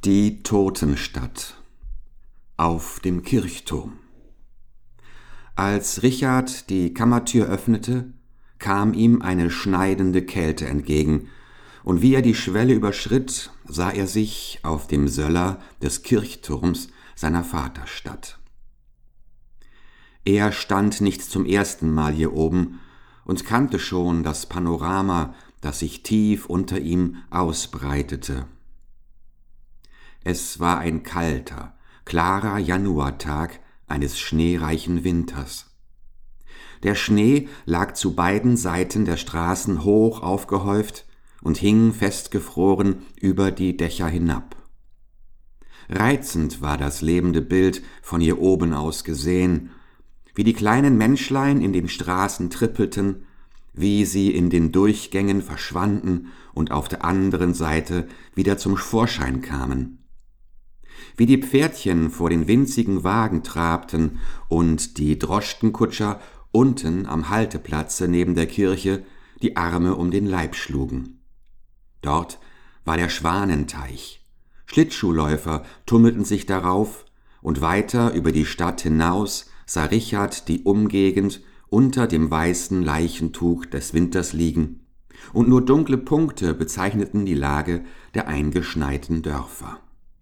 Die Totenstadt auf dem Kirchturm. Als Richard die Kammertür öffnete, kam ihm eine schneidende Kälte entgegen, und wie er die Schwelle überschritt, sah er sich auf dem Söller des Kirchturms seiner Vaterstadt. Er stand nicht zum ersten Mal hier oben und kannte schon das Panorama, das sich tief unter ihm ausbreitete. Es war ein kalter, klarer Januartag eines schneereichen Winters. Der Schnee lag zu beiden Seiten der Straßen hoch aufgehäuft und hing festgefroren über die Dächer hinab. Reizend war das lebende Bild von hier oben aus gesehen, wie die kleinen Menschlein in den Straßen trippelten, wie sie in den Durchgängen verschwanden und auf der anderen Seite wieder zum Vorschein kamen. Wie die Pferdchen vor den winzigen Wagen trabten und die Droschkenkutscher unten am Halteplatze neben der Kirche die Arme um den Leib schlugen. Dort war der Schwanenteich. Schlittschuhläufer tummelten sich darauf, und weiter über die Stadt hinaus sah Richard die Umgegend unter dem weißen Leichentuch des Winters liegen, und nur dunkle Punkte bezeichneten die Lage der eingeschneiten Dörfer.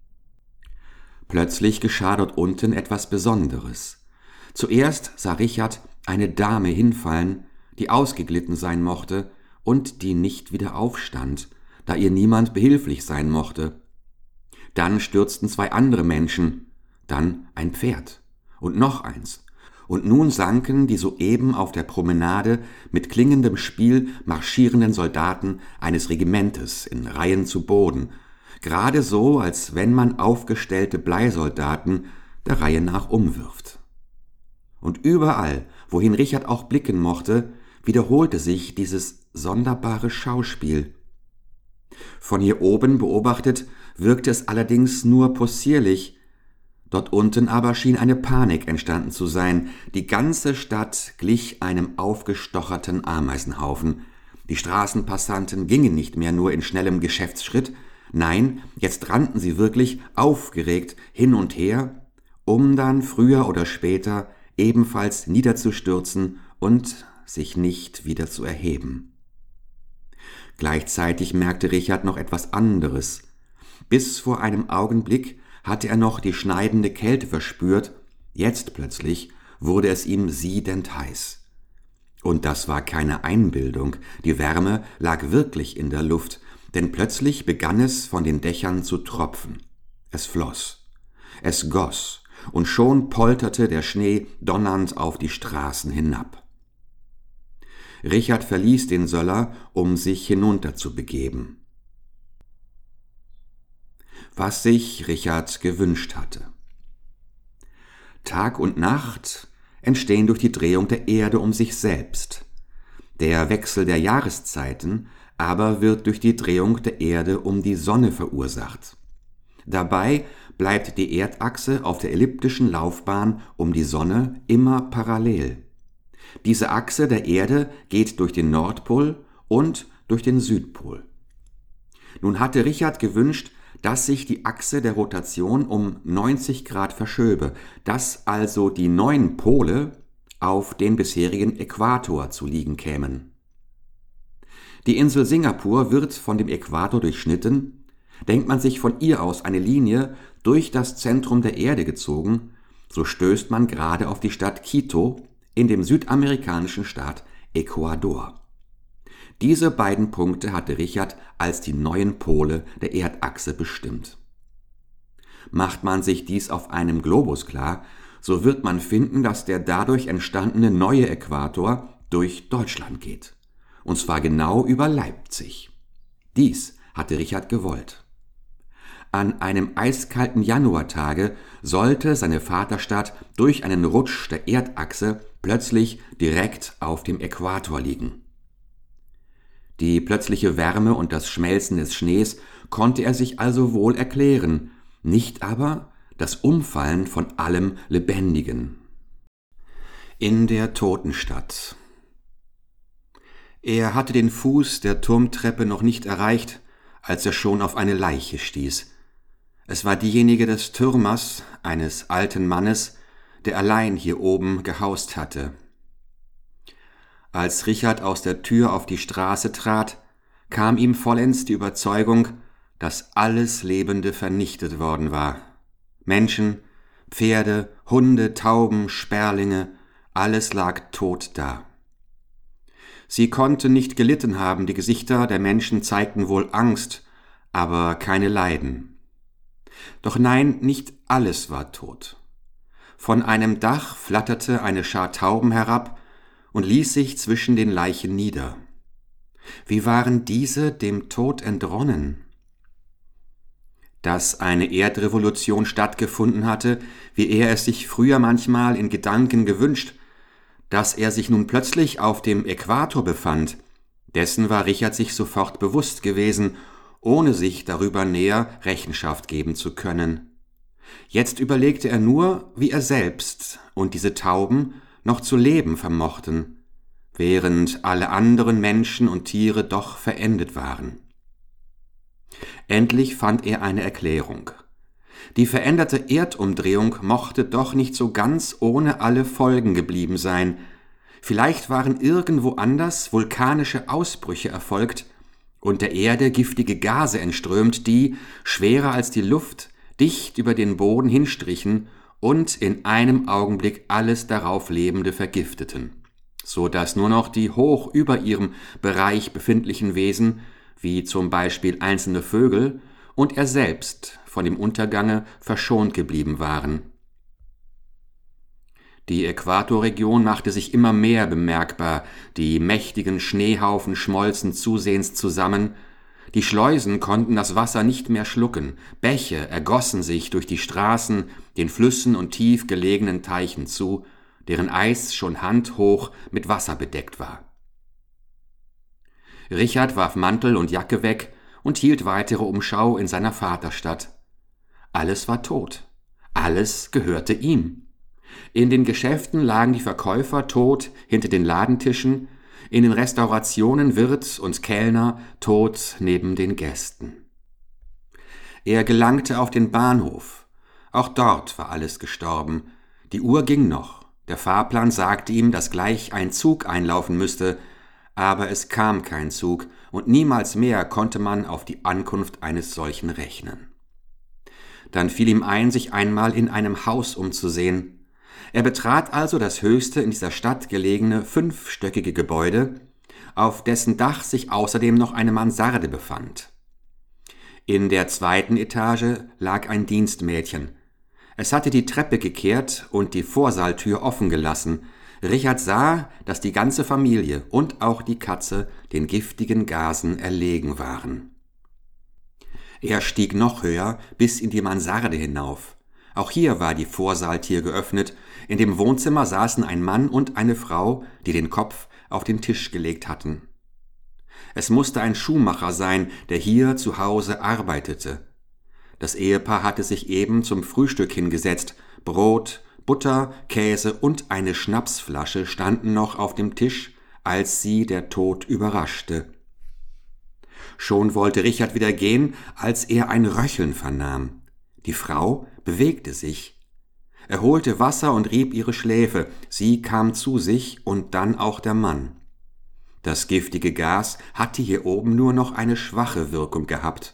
Plötzlich geschah dort unten etwas Besonderes. Zuerst sah Richard eine Dame hinfallen, die ausgeglitten sein mochte und die nicht wieder aufstand, da ihr niemand behilflich sein mochte. Dann stürzten zwei andere Menschen, dann ein Pferd und noch eins, und nun sanken die soeben auf der Promenade mit klingendem Spiel marschierenden Soldaten eines Regimentes in Reihen zu Boden, gerade so, als wenn man aufgestellte Bleisoldaten der Reihe nach umwirft. Und überall, wohin Richard auch blicken mochte, wiederholte sich dieses sonderbare Schauspiel. Von hier oben beobachtet wirkte es allerdings nur possierlich, dort unten aber schien eine Panik entstanden zu sein. Die ganze Stadt glich einem aufgestocherten Ameisenhaufen. Die Straßenpassanten gingen nicht mehr nur in schnellem Geschäftsschritt, nein, jetzt rannten sie wirklich aufgeregt hin und her, um dann früher oder später ebenfalls niederzustürzen und sich nicht wieder zu erheben. Gleichzeitig merkte Richard noch etwas anderes. Bis vor einem Augenblick hatte er noch die schneidende Kälte verspürt, jetzt plötzlich wurde es ihm siedend heiß. Und das war keine Einbildung, die Wärme lag wirklich in der Luft, denn plötzlich begann es von den Dächern zu tropfen. Es floss, es goss, und schon polterte der Schnee donnernd auf die Straßen hinab. Richard verließ den Söller, um sich hinunter zu begeben. Was sich Richard gewünscht hatte. Tag und Nacht entstehen durch die Drehung der Erde um sich selbst. Der Wechsel der Jahreszeiten aber wird durch die Drehung der Erde um die Sonne verursacht. Dabei bleibt die Erdachse auf der elliptischen Laufbahn um die Sonne immer parallel. Diese Achse der Erde geht durch den Nordpol und durch den Südpol. Nun hatte Richard gewünscht, dass sich die Achse der Rotation um 90 Grad verschöbe, dass also die neuen Pole auf den bisherigen Äquator zu liegen kämen. Die Insel Singapur wird von dem Äquator durchschnitten. Denkt man sich von ihr aus eine Linie durch das Zentrum der Erde gezogen, so stößt man gerade auf die Stadt Quito in dem südamerikanischen Staat Ecuador. Diese beiden Punkte hatte Richard als die neuen Pole der Erdachse bestimmt. Macht man sich dies auf einem Globus klar, so wird man finden, dass der dadurch entstandene neue Äquator durch Deutschland geht. Und zwar genau über Leipzig. Dies hatte Richard gewollt. An einem eiskalten Januartage sollte seine Vaterstadt durch einen Rutsch der Erdachse plötzlich direkt auf dem Äquator liegen. Die plötzliche Wärme und das Schmelzen des Schnees konnte er sich also wohl erklären, nicht aber das Umfallen von allem Lebendigen. In der Totenstadt. Er hatte den Fuß der Turmtreppe noch nicht erreicht, als er schon auf eine Leiche stieß. Es war diejenige des Türmers, eines alten Mannes, der allein hier oben gehaust hatte. Als Richard aus der Tür auf die Straße trat, kam ihm vollends die Überzeugung, dass alles Lebende vernichtet worden war. Menschen, Pferde, Hunde, Tauben, Sperlinge, alles lag tot da. Sie konnten nicht gelitten haben, die Gesichter der Menschen zeigten wohl Angst, aber keine Leiden. Doch nein, nicht alles war tot. Von einem Dach flatterte eine Schar Tauben herab und ließ sich zwischen den Leichen nieder. Wie waren diese dem Tod entronnen? Dass eine Erdrevolution stattgefunden hatte, wie er es sich früher manchmal in Gedanken gewünscht, dass er sich nun plötzlich auf dem Äquator befand, dessen war Richard sich sofort bewusst gewesen, ohne sich darüber näher Rechenschaft geben zu können. Jetzt überlegte er nur, wie er selbst und diese Tauben noch zu leben vermochten, während alle anderen Menschen und Tiere doch verendet waren. Endlich fand er eine Erklärung. Die veränderte Erdumdrehung mochte doch nicht so ganz ohne alle Folgen geblieben sein. Vielleicht waren irgendwo anders vulkanische Ausbrüche erfolgt und der Erde giftige Gase entströmt, die, schwerer als die Luft, dicht über den Boden hinstrichen und in einem Augenblick alles darauf Lebende vergifteten, so dass nur noch die hoch über ihrem Bereich befindlichen Wesen, wie zum Beispiel einzelne Vögel, und er selbst von dem Untergange verschont geblieben waren. Die Äquatorregion machte sich immer mehr bemerkbar, die mächtigen Schneehaufen schmolzen zusehends zusammen, die Schleusen konnten das Wasser nicht mehr schlucken, Bäche ergossen sich durch die Straßen, den Flüssen und tief gelegenen Teichen zu, deren Eis schon handhoch mit Wasser bedeckt war. Richard warf Mantel und Jacke weg und hielt weitere Umschau in seiner Vaterstadt. Alles war tot. Alles gehörte ihm. In den Geschäften lagen die Verkäufer tot hinter den Ladentischen, in den Restaurationen Wirt und Kellner tot neben den Gästen. Er gelangte auf den Bahnhof. Auch dort war alles gestorben. Die Uhr ging noch. Der Fahrplan sagte ihm, dass gleich ein Zug einlaufen müsste, aber es kam kein Zug und niemals mehr konnte man auf die Ankunft eines solchen rechnen. Dann fiel ihm ein, sich einmal in einem Haus umzusehen. Er betrat also das höchste in dieser Stadt gelegene 5-stöckige Gebäude, auf dessen Dach sich außerdem noch eine Mansarde befand. In der 2. Etage lag ein Dienstmädchen. Es hatte die Treppe gekehrt und die Vorsaaltür offen gelassen. Richard sah, dass die ganze Familie und auch die Katze den giftigen Gasen erlegen waren. Er stieg noch höher bis in die Mansarde hinauf. Auch hier war die Vorsaaltür geöffnet. In dem Wohnzimmer saßen ein Mann und eine Frau, die den Kopf auf den Tisch gelegt hatten. Es musste ein Schuhmacher sein, der hier zu Hause arbeitete. Das Ehepaar hatte sich eben zum Frühstück hingesetzt. Brot, Butter, Käse und eine Schnapsflasche standen noch auf dem Tisch, als sie der Tod überraschte. Schon wollte Richard wieder gehen, als er ein Röcheln vernahm. Die Frau bewegte sich. Er holte Wasser und rieb ihre Schläfe. Sie kam zu sich und dann auch der Mann. Das giftige Gas hatte hier oben nur noch eine schwache Wirkung gehabt.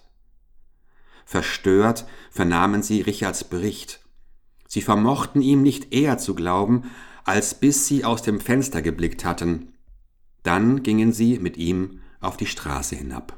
Verstört vernahmen sie Richards Bericht. Sie vermochten ihm nicht eher zu glauben, als bis sie aus dem Fenster geblickt hatten. Dann gingen sie mit ihm auf die Straße hinab.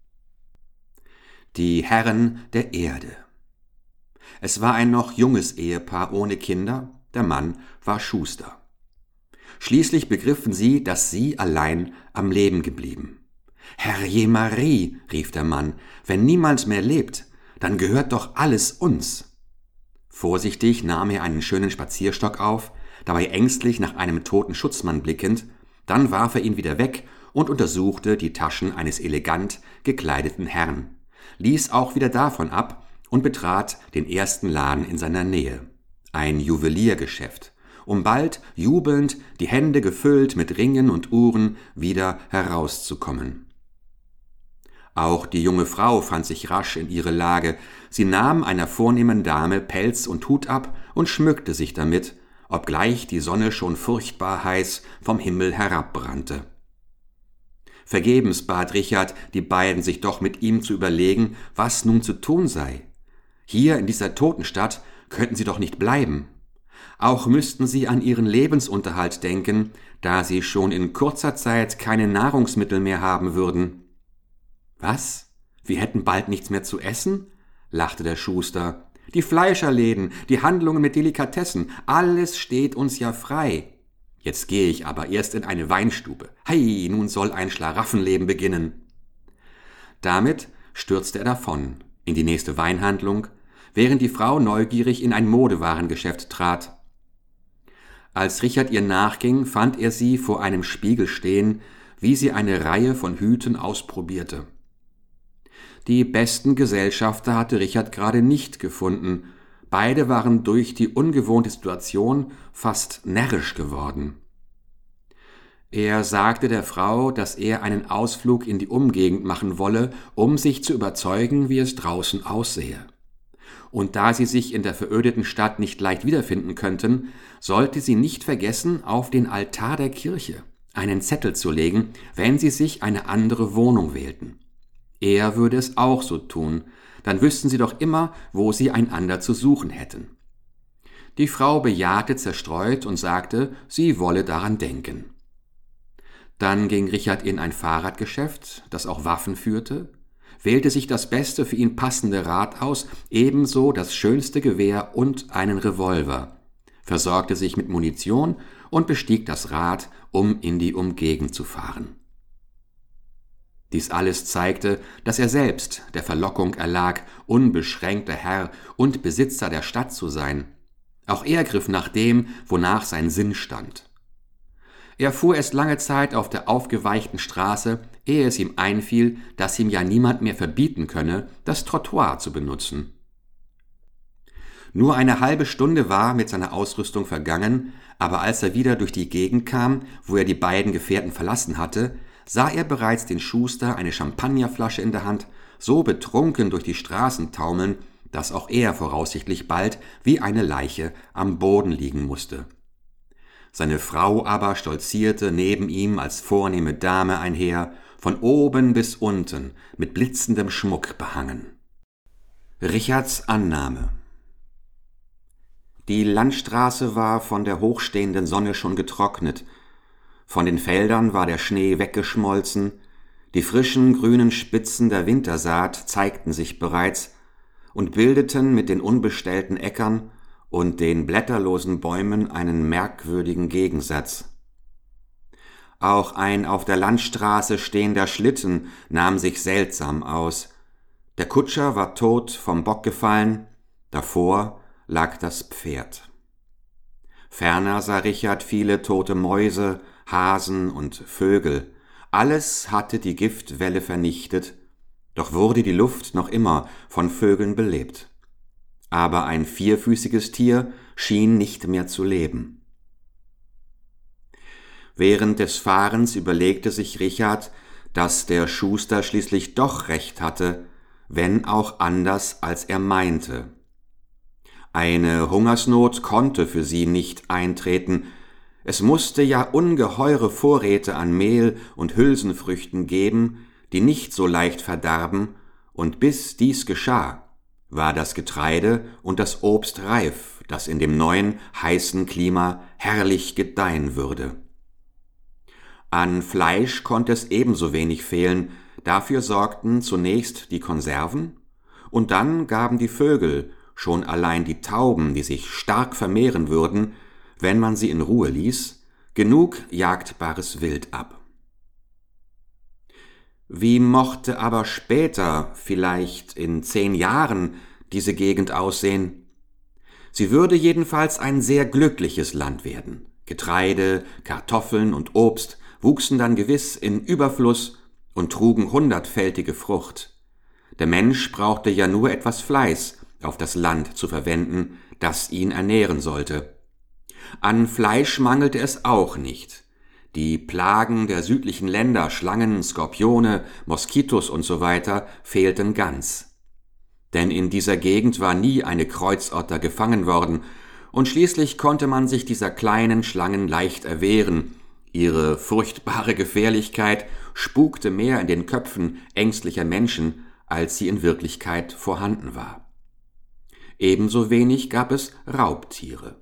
Die Herren der Erde. Es war ein noch junges Ehepaar ohne Kinder, der Mann war Schuster. Schließlich begriffen sie, dass sie allein am Leben geblieben. »Herrje Marie«, rief der Mann, »wenn niemand mehr lebt, dann gehört doch alles uns.« Vorsichtig nahm er einen schönen Spazierstock auf, dabei ängstlich nach einem toten Schutzmann blickend, dann warf er ihn wieder weg und untersuchte die Taschen eines elegant gekleideten Herrn, ließ auch wieder davon ab und betrat den ersten Laden in seiner Nähe, ein Juweliergeschäft, um bald jubelnd, die Hände gefüllt mit Ringen und Uhren, wieder herauszukommen. Auch die junge Frau fand sich rasch in ihre Lage. Sie nahm einer vornehmen Dame Pelz und Hut ab und schmückte sich damit, obgleich die Sonne schon furchtbar heiß vom Himmel herabbrannte. Vergebens bat Richard die beiden, sich doch mit ihm zu überlegen, was nun zu tun sei. Hier in dieser Totenstadt könnten sie doch nicht bleiben. Auch müssten sie an ihren Lebensunterhalt denken, da sie schon in kurzer Zeit keine Nahrungsmittel mehr haben würden. »Was? Wir hätten bald nichts mehr zu essen?« lachte der Schuster. »Die Fleischerläden, die Handlungen mit Delikatessen, alles steht uns ja frei. Jetzt gehe ich aber erst in eine Weinstube. Hei, nun soll ein Schlaraffenleben beginnen.« Damit stürzte er davon, in die nächste Weinhandlung, während die Frau neugierig in ein Modewarengeschäft trat. Als Richard ihr nachging, fand er sie vor einem Spiegel stehen, wie sie eine Reihe von Hüten ausprobierte. Die besten Gesellschafter hatte Richard gerade nicht gefunden. Beide waren durch die ungewohnte Situation fast närrisch geworden. Er sagte der Frau, dass er einen Ausflug in die Umgegend machen wolle, um sich zu überzeugen, wie es draußen aussehe. Und da sie sich in der verödeten Stadt nicht leicht wiederfinden könnten, sollte sie nicht vergessen, auf den Altar der Kirche einen Zettel zu legen, wenn sie sich eine andere Wohnung wählten. Er würde es auch so tun, dann wüssten sie doch immer, wo sie einander zu suchen hätten. Die Frau bejahte zerstreut und sagte, sie wolle daran denken. Dann ging Richard in ein Fahrradgeschäft, das auch Waffen führte, wählte sich das beste für ihn passende Rad aus, ebenso das schönste Gewehr und einen Revolver, versorgte sich mit Munition und bestieg das Rad, um in die Umgegend zu fahren. Dies alles zeigte, dass er selbst der Verlockung erlag, unbeschränkter Herr und Besitzer der Stadt zu sein. Auch er griff nach dem, wonach sein Sinn stand. Er fuhr erst lange Zeit auf der aufgeweichten Straße, ehe es ihm einfiel, dass ihm ja niemand mehr verbieten könne, das Trottoir zu benutzen. Nur eine halbe Stunde war mit seiner Ausrüstung vergangen, aber als er wieder durch die Gegend kam, wo er die beiden Gefährten verlassen hatte, sah er bereits den Schuster eine Champagnerflasche in der Hand, so betrunken durch die Straßen taumeln, dass auch er voraussichtlich bald wie eine Leiche am Boden liegen musste. Seine Frau aber stolzierte neben ihm als vornehme Dame einher, von oben bis unten mit blitzendem Schmuck behangen. Richards Annahme. Die Landstraße war von der hochstehenden Sonne schon getrocknet, von den Feldern war der Schnee weggeschmolzen, die frischen grünen Spitzen der Wintersaat zeigten sich bereits und bildeten mit den unbestellten Äckern und den blätterlosen Bäumen einen merkwürdigen Gegensatz. Auch ein auf der Landstraße stehender Schlitten nahm sich seltsam aus. Der Kutscher war tot vom Bock gefallen, davor lag das Pferd. Ferner sah Richard viele tote Mäuse, Hasen und Vögel. Alles hatte die Giftwelle vernichtet, doch wurde die Luft noch immer von Vögeln belebt. Aber ein vierfüßiges Tier schien nicht mehr zu leben. Während des Fahrens überlegte sich Richard, dass der Schuster schließlich doch recht hatte, wenn auch anders, als er meinte. Eine Hungersnot konnte für sie nicht eintreten, es musste ja ungeheure Vorräte an Mehl und Hülsenfrüchten geben, die nicht so leicht verdarben, und bis dies geschah, war das Getreide und das Obst reif, das in dem neuen, heißen Klima herrlich gedeihen würde. An Fleisch konnte es ebenso wenig fehlen, dafür sorgten zunächst die Konserven, und dann gaben die Vögel, schon allein die Tauben, die sich stark vermehren würden, wenn man sie in Ruhe ließ, genug jagdbares Wild ab. Wie mochte aber später, vielleicht in 10 Jahren, diese Gegend aussehen? Sie würde jedenfalls ein sehr glückliches Land werden. Getreide, Kartoffeln und Obst wuchsen dann gewiss in Überfluss und trugen 100-fältige Frucht. Der Mensch brauchte ja nur etwas Fleiß auf das Land zu verwenden, das ihn ernähren sollte. An Fleisch mangelte es auch nicht. Die Plagen der südlichen Länder, Schlangen, Skorpione, Moskitos usw. fehlten ganz. Denn in dieser Gegend war nie eine Kreuzotter gefangen worden, und schließlich konnte man sich dieser kleinen Schlangen leicht erwehren. Ihre furchtbare Gefährlichkeit spukte mehr in den Köpfen ängstlicher Menschen, als sie in Wirklichkeit vorhanden war. Ebenso wenig gab es Raubtiere.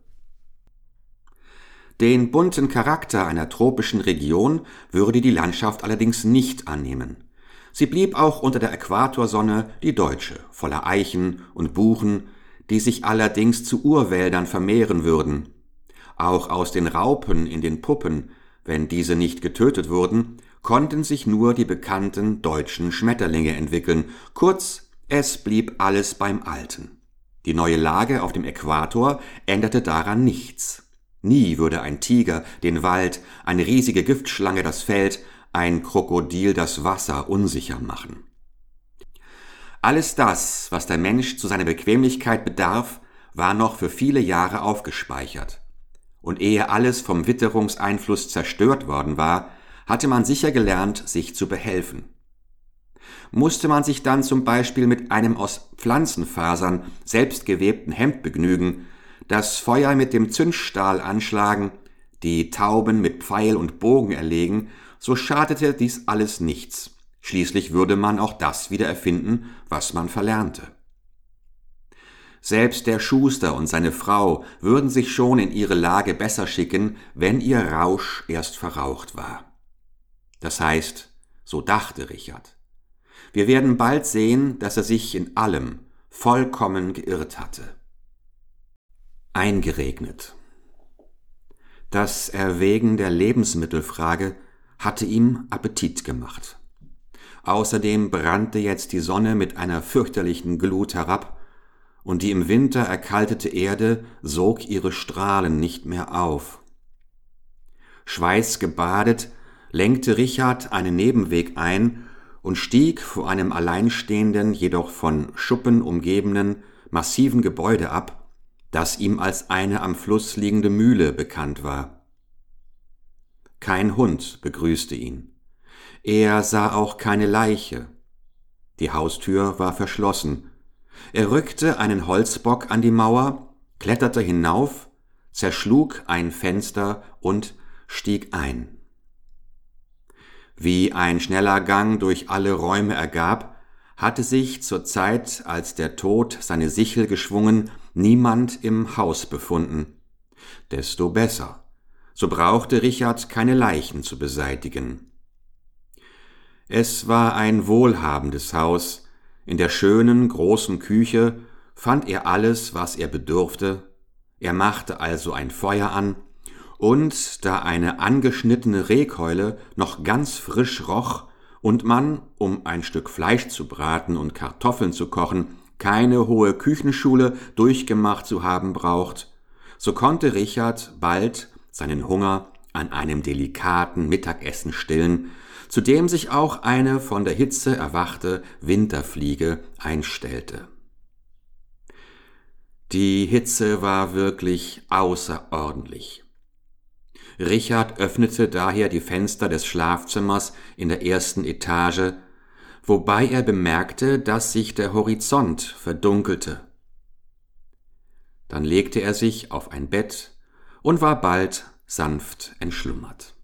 Den bunten Charakter einer tropischen Region würde die Landschaft allerdings nicht annehmen. Sie blieb auch unter der Äquatorsonne die deutsche, voller Eichen und Buchen, die sich allerdings zu Urwäldern vermehren würden. Auch aus den Raupen in den Puppen, wenn diese nicht getötet wurden, konnten sich nur die bekannten deutschen Schmetterlinge entwickeln. Kurz, es blieb alles beim Alten. Die neue Lage auf dem Äquator änderte daran nichts. Nie würde ein Tiger den Wald, eine riesige Giftschlange das Feld, ein Krokodil das Wasser unsicher machen. Alles das, was der Mensch zu seiner Bequemlichkeit bedarf, war noch für viele Jahre aufgespeichert. Und ehe alles vom Witterungseinfluss zerstört worden war, hatte man sicher gelernt, sich zu behelfen. Musste man sich dann zum Beispiel mit einem aus Pflanzenfasern selbst gewebten Hemd begnügen, das Feuer mit dem Zündstahl anschlagen, die Tauben mit Pfeil und Bogen erlegen, so schadete dies alles nichts. Schließlich würde man auch das wieder erfinden, was man verlernte. Selbst der Schuster und seine Frau würden sich schon in ihre Lage besser schicken, wenn ihr Rausch erst verraucht war. Das heißt, so dachte Richard. Wir werden bald sehen, dass er sich in allem vollkommen geirrt hatte. Eingeregnet. Das Erwägen der Lebensmittelfrage hatte ihm Appetit gemacht. Außerdem brannte jetzt die Sonne mit einer fürchterlichen Glut herab, und die im Winter erkaltete Erde sog ihre Strahlen nicht mehr auf. Schweißgebadet lenkte Richard einen Nebenweg ein und stieg vor einem alleinstehenden, jedoch von Schuppen umgebenen, massiven Gebäude ab, das ihm als eine am Fluss liegende Mühle bekannt war. Kein Hund begrüßte ihn. Er sah auch keine Leiche. Die Haustür war verschlossen. Er rückte einen Holzbock an die Mauer, kletterte hinauf, zerschlug ein Fenster und stieg ein. Wie ein schneller Gang durch alle Räume ergab, hatte sich zur Zeit, als der Tod seine Sichel geschwungen, niemand im Haus befunden. Desto besser. So brauchte Richard keine Leichen zu beseitigen. Es war ein wohlhabendes Haus. In der schönen, großen Küche fand er alles, was er bedurfte. Er machte also ein Feuer an, und da eine angeschnittene Rehkeule noch ganz frisch roch und man, um ein Stück Fleisch zu braten und Kartoffeln zu kochen, keine hohe Küchenschule durchgemacht zu haben braucht, so konnte Richard bald seinen Hunger an einem delikaten Mittagessen stillen, zu dem sich auch eine von der Hitze erwachte Winterfliege einstellte. Die Hitze war wirklich außerordentlich. Richard öffnete daher die Fenster des Schlafzimmers in der ersten Etage, wobei er bemerkte, dass sich der Horizont verdunkelte. Dann legte er sich auf ein Bett und war bald sanft entschlummert.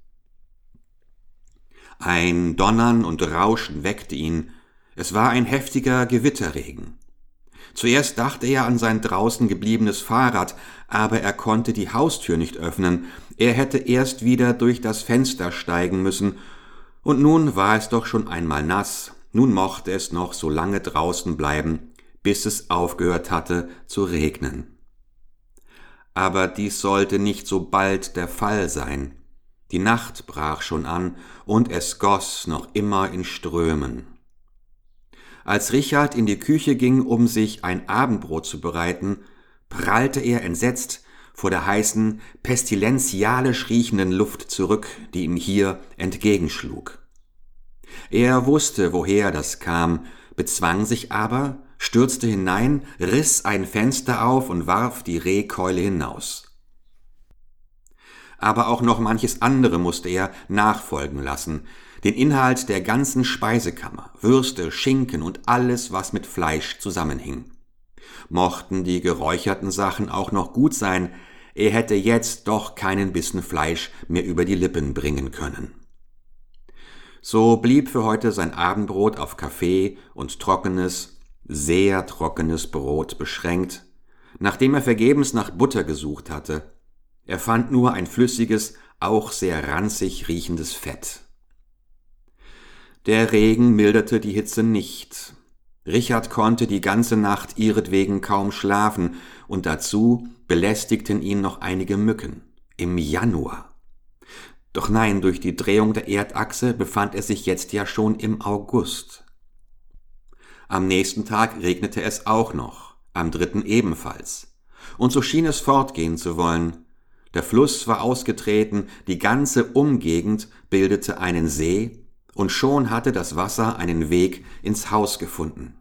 Ein Donnern und Rauschen weckte ihn. Es war ein heftiger Gewitterregen. Zuerst dachte er an sein draußen gebliebenes Fahrrad, aber er konnte die Haustür nicht öffnen. Er hätte erst wieder durch das Fenster steigen müssen. Und nun war es doch schon einmal nass. Nun mochte es noch so lange draußen bleiben, bis es aufgehört hatte zu regnen. Aber dies sollte nicht so bald der Fall sein. Die Nacht brach schon an und es goss noch immer in Strömen. Als Richard in die Küche ging, um sich ein Abendbrot zu bereiten, prallte er entsetzt vor der heißen, pestilenzialisch riechenden Luft zurück, die ihm hier entgegenschlug. Er wusste, woher das kam, bezwang sich aber, stürzte hinein, riss ein Fenster auf und warf die Rehkeule hinaus. aber auch noch manches andere musste er nachfolgen lassen, den Inhalt der ganzen Speisekammer, Würste, Schinken und alles, was mit Fleisch zusammenhing. Mochten die geräucherten Sachen auch noch gut sein, er hätte jetzt doch keinen Bissen Fleisch mehr über die Lippen bringen können. So blieb für heute sein Abendbrot auf Kaffee und trockenes, sehr trockenes Brot beschränkt, nachdem er vergebens nach Butter gesucht hatte. Er fand nur ein flüssiges, auch sehr ranzig riechendes Fett. Der Regen milderte die Hitze nicht. Richard konnte die ganze Nacht ihretwegen kaum schlafen, und dazu belästigten ihn noch einige Mücken. Im Januar. Doch nein, durch die Drehung der Erdachse befand er sich jetzt ja schon im August. Am nächsten Tag regnete es auch noch, am 3. ebenfalls. Und so schien es fortgehen zu wollen. Der Fluss war ausgetreten, die ganze Umgegend bildete einen See, und schon hatte das Wasser einen Weg ins Haus gefunden.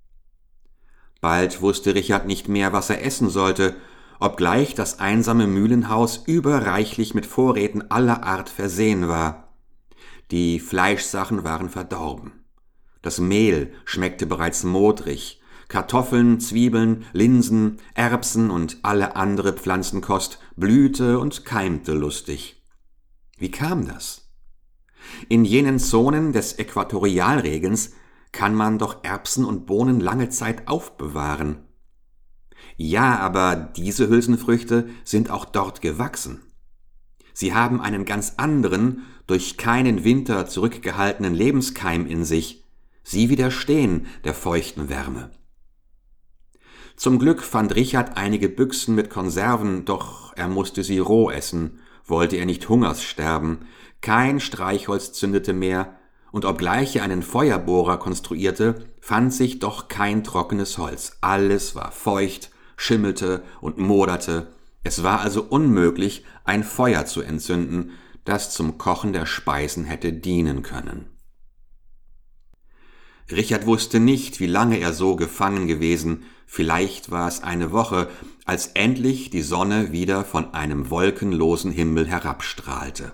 Bald wusste Richard nicht mehr, was er essen sollte, obgleich das einsame Mühlenhaus überreichlich mit Vorräten aller Art versehen war. Die Fleischsachen waren verdorben. Das Mehl schmeckte bereits modrig, Kartoffeln, Zwiebeln, Linsen, Erbsen und alle andere Pflanzenkost blühte und keimte lustig. Wie kam das? In jenen Zonen des Äquatorialregens kann man doch Erbsen und Bohnen lange Zeit aufbewahren. Ja, aber diese Hülsenfrüchte sind auch dort gewachsen. Sie haben einen ganz anderen, durch keinen Winter zurückgehaltenen Lebenskeim in sich. Sie widerstehen der feuchten Wärme. Zum Glück fand Richard einige Büchsen mit Konserven, doch er musste sie roh essen, wollte er nicht hungers sterben. Kein Streichholz zündete mehr, und obgleich er einen Feuerbohrer konstruierte, fand sich doch kein trockenes Holz. Alles war feucht, schimmelte und moderte. Es war also unmöglich, ein Feuer zu entzünden, das zum Kochen der Speisen hätte dienen können. Richard wusste nicht, wie lange er so gefangen gewesen, vielleicht war es eine Woche, als endlich die Sonne wieder von einem wolkenlosen Himmel herabstrahlte.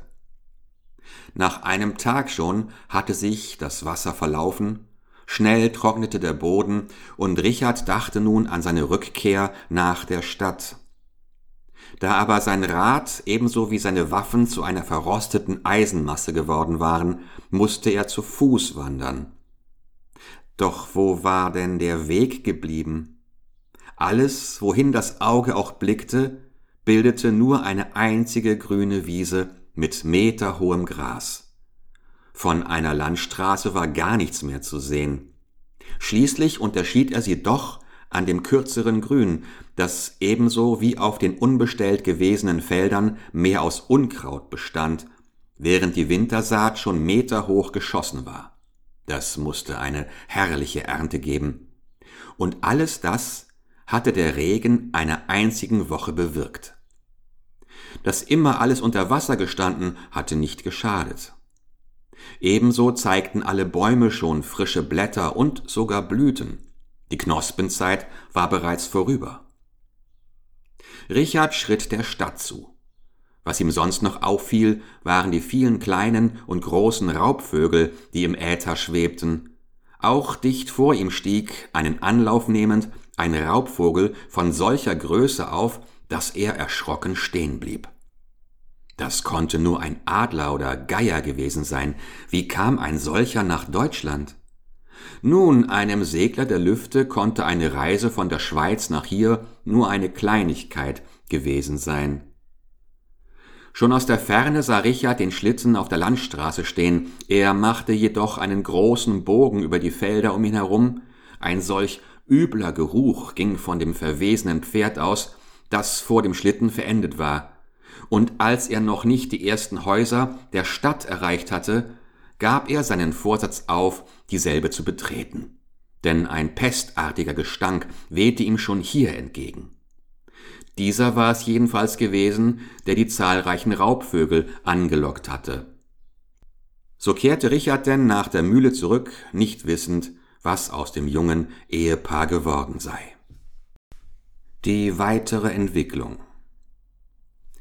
Nach einem Tag schon hatte sich das Wasser verlaufen, schnell trocknete der Boden, und Richard dachte nun an seine Rückkehr nach der Stadt. Da aber sein Rad ebenso wie seine Waffen zu einer verrosteten Eisenmasse geworden waren, musste er zu Fuß wandern. Doch wo war denn der Weg geblieben? Alles, wohin das Auge auch blickte, bildete nur eine einzige grüne Wiese mit meterhohem Gras. Von einer Landstraße war gar nichts mehr zu sehen. Schließlich unterschied er sie doch an dem kürzeren Grün, das ebenso wie auf den unbestellt gewesenen Feldern mehr aus Unkraut bestand, während die Wintersaat schon meterhoch geschossen war. Das musste eine herrliche Ernte geben. Und alles das hatte der Regen einer einzigen Woche bewirkt. Dass immer alles unter Wasser gestanden, hatte nicht geschadet. Ebenso zeigten alle Bäume schon frische Blätter und sogar Blüten. Die Knospenzeit war bereits vorüber. Richard schritt der Stadt zu. Was ihm sonst noch auffiel, waren die vielen kleinen und großen Raubvögel, die im Äther schwebten. Auch dicht vor ihm stieg, einen Anlauf nehmend, ein Raubvogel von solcher Größe auf, dass er erschrocken stehen blieb. Das konnte nur ein Adler oder Geier gewesen sein. Wie kam ein solcher nach Deutschland? Nun, einem Segler der Lüfte konnte eine Reise von der Schweiz nach hier nur eine Kleinigkeit gewesen sein. Schon aus der Ferne sah Richard den Schlitten auf der Landstraße stehen. Er machte jedoch einen großen Bogen über die Felder um ihn herum. Ein solch übler Geruch ging von dem verwesenen Pferd aus, das vor dem Schlitten verendet war. Und als er noch nicht die ersten Häuser der Stadt erreicht hatte, gab er seinen Vorsatz auf, dieselbe zu betreten. Denn ein pestartiger Gestank wehte ihm schon hier entgegen. Dieser war es jedenfalls gewesen, der die zahlreichen Raubvögel angelockt hatte. So kehrte Richard denn nach der Mühle zurück, nicht wissend, was aus dem jungen Ehepaar geworden sei. Die weitere Entwicklung.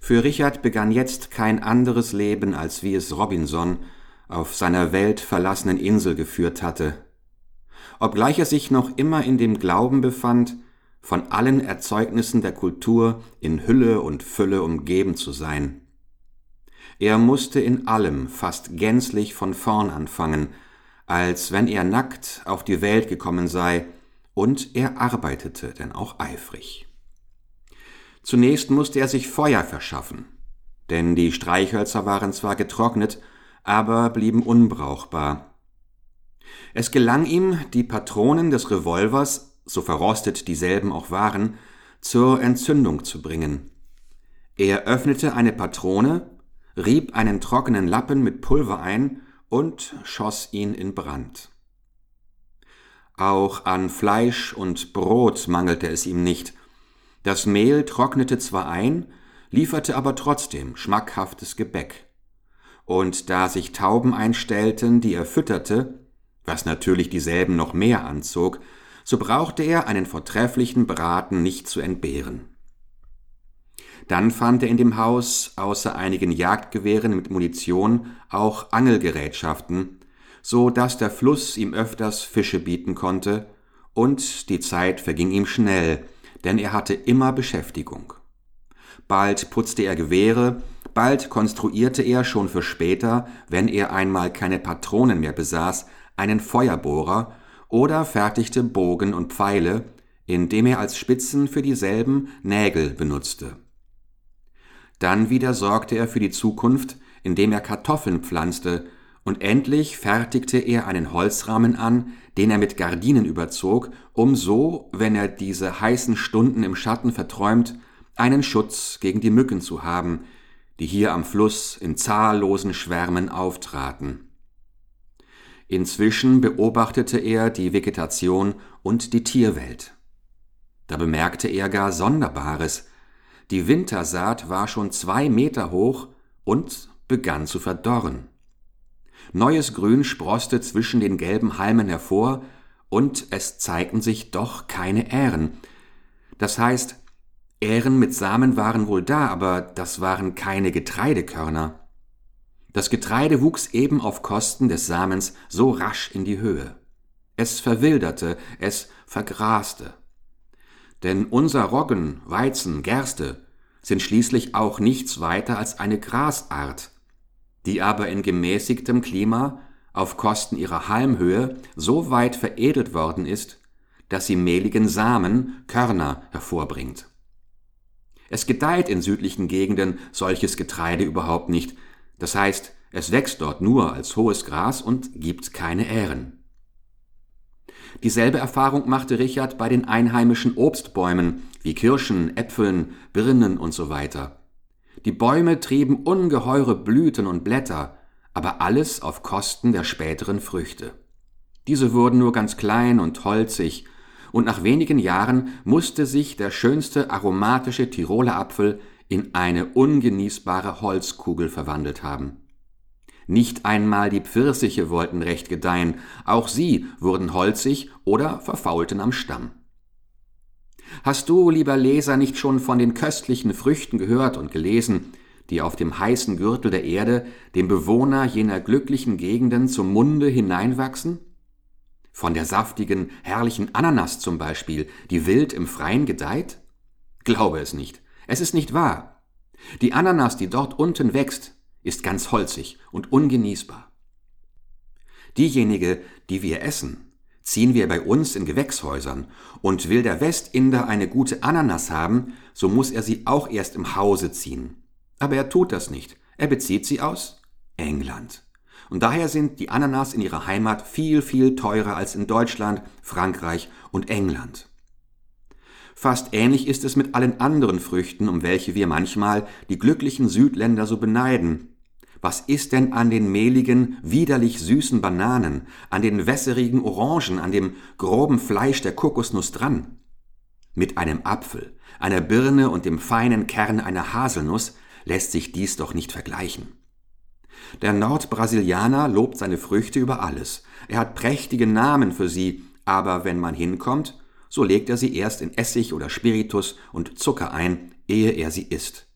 Für Richard begann jetzt kein anderes Leben, als wie es Robinson auf seiner weltverlassenen Insel geführt hatte. Obgleich er sich noch immer in dem Glauben befand, von allen Erzeugnissen der Kultur in Hülle und Fülle umgeben zu sein. Er musste in allem fast gänzlich von vorn anfangen, als wenn er nackt auf die Welt gekommen sei, und er arbeitete denn auch eifrig. Zunächst musste er sich Feuer verschaffen, denn die Streichhölzer waren zwar getrocknet, aber blieben unbrauchbar. Es gelang ihm, die Patronen des Revolvers, so verrostet dieselben auch waren, zur Entzündung zu bringen. Er öffnete eine Patrone, rieb einen trockenen Lappen mit Pulver ein und schoss ihn in Brand. Auch an Fleisch und Brot mangelte es ihm nicht. Das Mehl trocknete zwar ein, lieferte aber trotzdem schmackhaftes Gebäck. Und da sich Tauben einstellten, die er fütterte, was natürlich dieselben noch mehr anzog, so brauchte er einen vortrefflichen Braten nicht zu entbehren. Dann fand er in dem Haus außer einigen Jagdgewehren mit Munition auch Angelgerätschaften, so dass der Fluss ihm öfters Fische bieten konnte, und die Zeit verging ihm schnell, denn er hatte immer Beschäftigung. Bald putzte er Gewehre, bald konstruierte er schon für später, wenn er einmal keine Patronen mehr besaß, einen Feuerbohrer oder fertigte Bogen und Pfeile, indem er als Spitzen für dieselben Nägel benutzte. Dann wieder sorgte er für die Zukunft, indem er Kartoffeln pflanzte, und endlich fertigte er einen Holzrahmen an, den er mit Gardinen überzog, um so, wenn er diese heißen Stunden im Schatten verträumt, einen Schutz gegen die Mücken zu haben, die hier am Fluss in zahllosen Schwärmen auftraten. Inzwischen beobachtete er die Vegetation und die Tierwelt. Da bemerkte er gar Sonderbares. Die Wintersaat war schon 2 Meter hoch und begann zu verdorren. Neues Grün sproßte zwischen den gelben Halmen hervor, und es zeigten sich doch keine Ähren. Das heißt, Ähren mit Samen waren wohl da, aber das waren keine Getreidekörner. Das Getreide wuchs eben auf Kosten des Samens so rasch in die Höhe. Es verwilderte, es vergraste. Denn unser Roggen, Weizen, Gerste sind schließlich auch nichts weiter als eine Grasart, die aber in gemäßigtem Klima auf Kosten ihrer Halmhöhe so weit veredelt worden ist, dass sie mehligen Samen, Körner hervorbringt. Es gedeiht in südlichen Gegenden solches Getreide überhaupt nicht, das heißt, es wächst dort nur als hohes Gras und gibt keine Ähren. Dieselbe Erfahrung machte Richard bei den einheimischen Obstbäumen wie Kirschen, Äpfeln, Birnen und so weiter. Die Bäume trieben ungeheure Blüten und Blätter, aber alles auf Kosten der späteren Früchte. Diese wurden nur ganz klein und holzig, und nach wenigen Jahren musste sich der schönste aromatische Tiroler Apfel in eine ungenießbare Holzkugel verwandelt haben. Nicht einmal die Pfirsiche wollten recht gedeihen, auch sie wurden holzig oder verfaulten am Stamm. Hast du, lieber Leser, nicht schon von den köstlichen Früchten gehört und gelesen, die auf dem heißen Gürtel der Erde dem Bewohner jener glücklichen Gegenden zum Munde hineinwachsen? Von der saftigen, herrlichen Ananas zum Beispiel, die wild im Freien gedeiht? Glaube es nicht, es ist nicht wahr. Die Ananas, die dort unten wächst, ist ganz holzig und ungenießbar. Diejenige, die wir essen, ziehen wir bei uns in Gewächshäusern, und will der Westinder eine gute Ananas haben, so muss er sie auch erst im Hause ziehen. Aber er tut das nicht, er bezieht sie aus England. Und daher sind die Ananas in ihrer Heimat viel, viel teurer als in Deutschland, Frankreich und England. Fast ähnlich ist es mit allen anderen Früchten, um welche wir manchmal die glücklichen Südländer so beneiden. Was ist denn an den mehligen, widerlich süßen Bananen, an den wässerigen Orangen, an dem groben Fleisch der Kokosnuss dran? Mit einem Apfel, einer Birne und dem feinen Kern einer Haselnuss lässt sich dies doch nicht vergleichen. Der Nordbrasilianer lobt seine Früchte über alles. Er hat prächtige Namen für sie, aber wenn man hinkommt, so legt er sie erst in Essig oder Spiritus und Zucker ein, ehe er sie isst.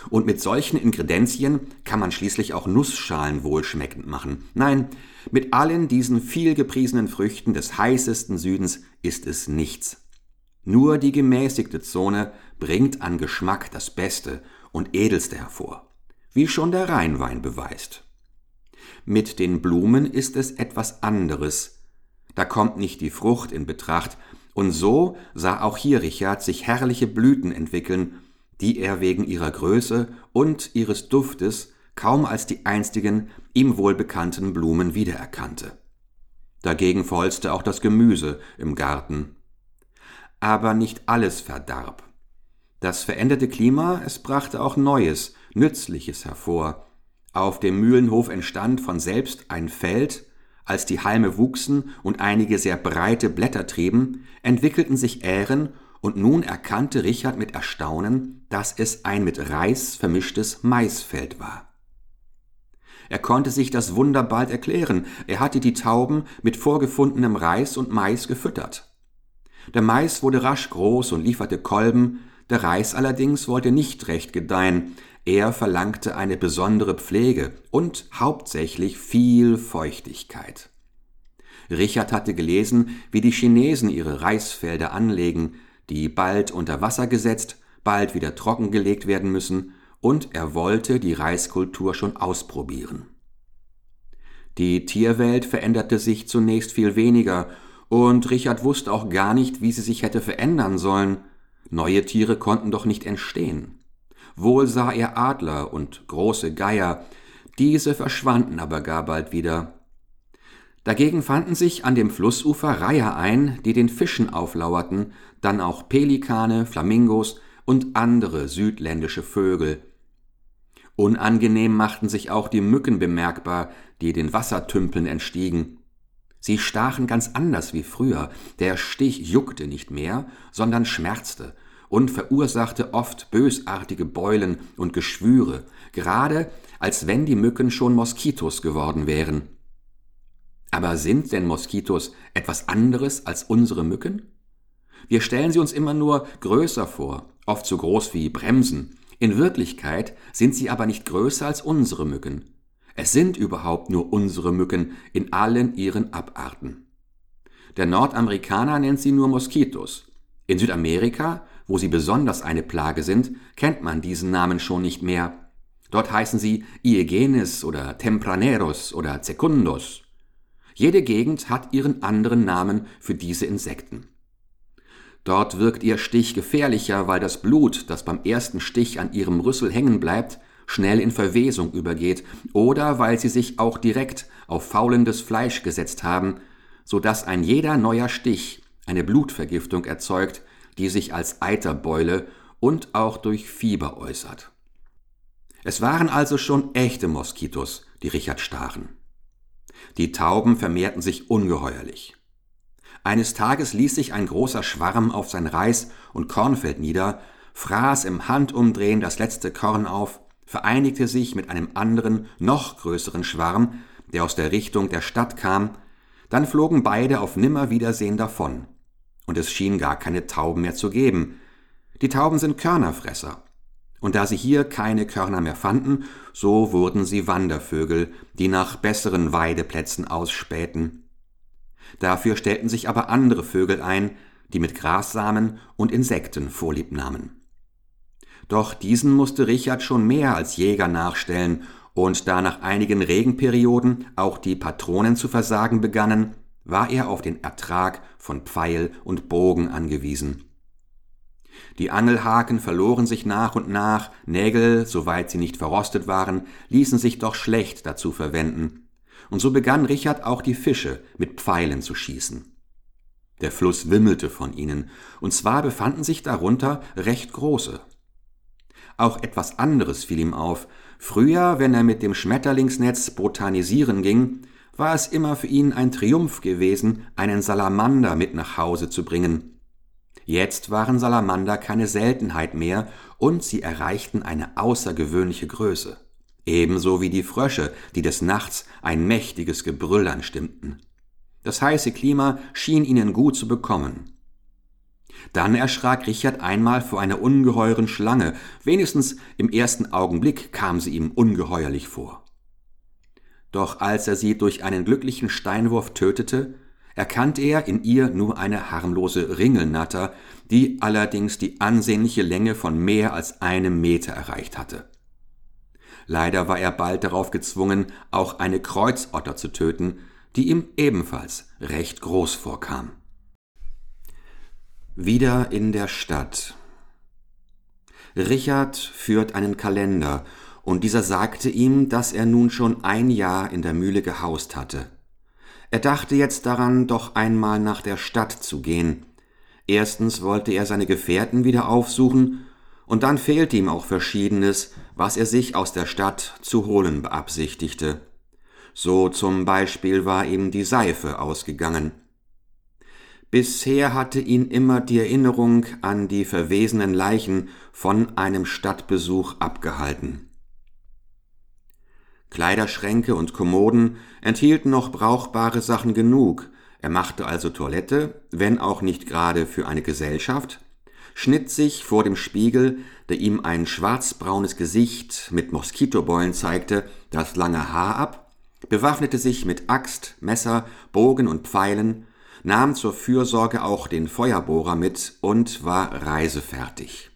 Und mit solchen Ingredienzien kann man schließlich auch Nussschalen wohlschmeckend machen. Nein, mit allen diesen vielgepriesenen Früchten des heißesten Südens ist es nichts. Nur die gemäßigte Zone bringt an Geschmack das Beste und Edelste hervor, wie schon der Rheinwein beweist. Mit den Blumen ist es etwas anderes. Da kommt nicht die Frucht in Betracht, und so sah auch hier Richard sich herrliche Blüten entwickeln, die er wegen ihrer Größe und ihres Duftes kaum als die einstigen ihm wohlbekannten Blumen wiedererkannte. Dagegen verholzte auch das Gemüse im Garten. Aber nicht alles verdarb. Das veränderte Klima, es brachte auch Neues, Nützliches hervor. Auf dem Mühlenhof entstand von selbst ein Feld. Als die Halme wuchsen und einige sehr breite Blätter trieben, entwickelten sich Ähren, und nun erkannte Richard mit Erstaunen, dass es ein mit Reis vermischtes Maisfeld war. Er konnte sich das Wunder bald erklären, er hatte die Tauben mit vorgefundenem Reis und Mais gefüttert. Der Mais wurde rasch groß und lieferte Kolben, der Reis allerdings wollte nicht recht gedeihen, er verlangte eine besondere Pflege und hauptsächlich viel Feuchtigkeit. Richard hatte gelesen, wie die Chinesen ihre Reisfelder anlegen, die bald unter Wasser gesetzt, bald wieder trockengelegt werden müssen, und er wollte die Reiskultur schon ausprobieren. Die Tierwelt veränderte sich zunächst viel weniger, und Richard wusste auch gar nicht, wie sie sich hätte verändern sollen. Neue Tiere konnten doch nicht entstehen. Wohl sah er Adler und große Geier, diese verschwanden aber gar bald wieder. Dagegen fanden sich an dem Flussufer Reiher ein, die den Fischen auflauerten, dann auch Pelikane, Flamingos und andere südländische Vögel. Unangenehm machten sich auch die Mücken bemerkbar, die den Wassertümpeln entstiegen. Sie stachen ganz anders wie früher, der Stich juckte nicht mehr, sondern schmerzte und verursachte oft bösartige Beulen und Geschwüre, gerade als wenn die Mücken schon Moskitos geworden wären. Aber sind denn Moskitos etwas anderes als unsere Mücken? Wir stellen sie uns immer nur größer vor, oft so groß wie Bremsen. In Wirklichkeit sind sie aber nicht größer als unsere Mücken. Es sind überhaupt nur unsere Mücken in allen ihren Abarten. Der Nordamerikaner nennt sie nur Moskitos. In Südamerika, wo sie besonders eine Plage sind, kennt man diesen Namen schon nicht mehr. Dort heißen sie Iegenes oder Tempraneros oder Secundos. Jede Gegend hat ihren anderen Namen für diese Insekten. Dort wirkt ihr Stich gefährlicher, weil das Blut, das beim ersten Stich an ihrem Rüssel hängen bleibt, schnell in Verwesung übergeht, oder weil sie sich auch direkt auf faulendes Fleisch gesetzt haben, so dass ein jeder neuer Stich eine Blutvergiftung erzeugt, die sich als Eiterbeule und auch durch Fieber äußert. Es waren also schon echte Moskitos, die Richard stachen. Die Tauben vermehrten sich ungeheuerlich. Eines Tages ließ sich ein großer Schwarm auf sein Reis- und Kornfeld nieder, fraß im Handumdrehen das letzte Korn auf, vereinigte sich mit einem anderen, noch größeren Schwarm, der aus der Richtung der Stadt kam, dann flogen beide auf Nimmerwiedersehen davon. Und es schien gar keine Tauben mehr zu geben. Die Tauben sind Körnerfresser. Und da sie hier keine Körner mehr fanden, so wurden sie Wandervögel, die nach besseren Weideplätzen ausspähten. Dafür stellten sich aber andere Vögel ein, die mit Grassamen und Insekten Vorlieb nahmen. Doch diesen musste Richard schon mehr als Jäger nachstellen, und da nach einigen Regenperioden auch die Patronen zu versagen begannen, war er auf den Ertrag von Pfeil und Bogen angewiesen. Die Angelhaken verloren sich nach und nach, Nägel, soweit sie nicht verrostet waren, ließen sich doch schlecht dazu verwenden. Und so begann Richard auch die Fische mit Pfeilen zu schießen. Der Fluss wimmelte von ihnen, und zwar befanden sich darunter recht große. Auch etwas anderes fiel ihm auf. Früher, wenn er mit dem Schmetterlingsnetz botanisieren ging, war es immer für ihn ein Triumph gewesen, einen Salamander mit nach Hause zu bringen. Jetzt waren Salamander keine Seltenheit mehr, und sie erreichten eine außergewöhnliche Größe. Ebenso wie die Frösche, die des Nachts ein mächtiges Gebrüll anstimmten. Das heiße Klima schien ihnen gut zu bekommen. Dann erschrak Richard einmal vor einer ungeheuren Schlange, wenigstens im ersten Augenblick kam sie ihm ungeheuerlich vor. Doch als er sie durch einen glücklichen Steinwurf tötete, erkannte er in ihr nur eine harmlose Ringelnatter, die allerdings die ansehnliche Länge von mehr als 1 Meter erreicht hatte. Leider war er bald darauf gezwungen, auch eine Kreuzotter zu töten, die ihm ebenfalls recht groß vorkam. Wieder in der Stadt. Richard führt einen Kalender, und dieser sagte ihm, dass er nun schon 1 Jahr in der Mühle gehaust hatte. Er dachte jetzt daran, doch einmal nach der Stadt zu gehen. Erstens wollte er seine Gefährten wieder aufsuchen, und dann fehlte ihm auch Verschiedenes, was er sich aus der Stadt zu holen beabsichtigte. So zum Beispiel war ihm die Seife ausgegangen. Bisher hatte ihn immer die Erinnerung an die verwesenen Leichen von einem Stadtbesuch abgehalten. Kleiderschränke und Kommoden enthielten noch brauchbare Sachen genug. Er machte also Toilette, wenn auch nicht gerade für eine Gesellschaft, schnitt sich vor dem Spiegel, der ihm ein schwarzbraunes Gesicht mit Moskitobeulen zeigte, das lange Haar ab, bewaffnete sich mit Axt, Messer, Bogen und Pfeilen, nahm zur Fürsorge auch den Feuerbohrer mit und war reisefertig.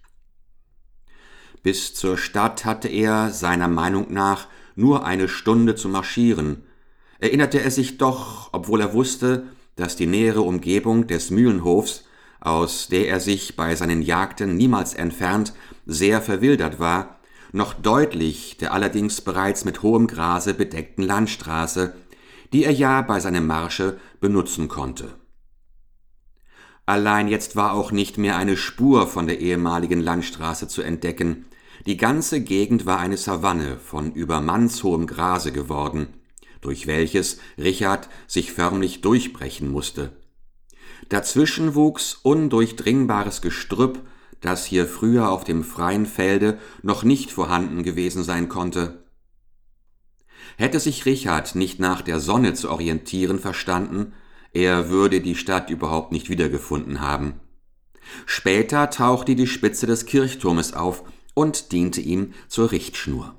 Bis zur Stadt hatte er, seiner Meinung nach, nur 1 Stunde zu marschieren. Erinnerte er sich doch, obwohl er wusste, dass die nähere Umgebung des Mühlenhofs, aus der er sich bei seinen Jagden niemals entfernt, sehr verwildert war, noch deutlich der allerdings bereits mit hohem Grase bedeckten Landstraße, die er ja bei seinem Marsche benutzen konnte. Allein jetzt war auch nicht mehr eine Spur von der ehemaligen Landstraße zu entdecken. Die ganze Gegend war eine Savanne von über mannshohem Grase geworden, durch welches Richard sich förmlich durchbrechen musste. Dazwischen wuchs undurchdringbares Gestrüpp, das hier früher auf dem freien Felde noch nicht vorhanden gewesen sein konnte. Hätte sich Richard nicht nach der Sonne zu orientieren verstanden, er würde die Stadt überhaupt nicht wiedergefunden haben. Später tauchte die Spitze des Kirchturmes auf und diente ihm zur Richtschnur.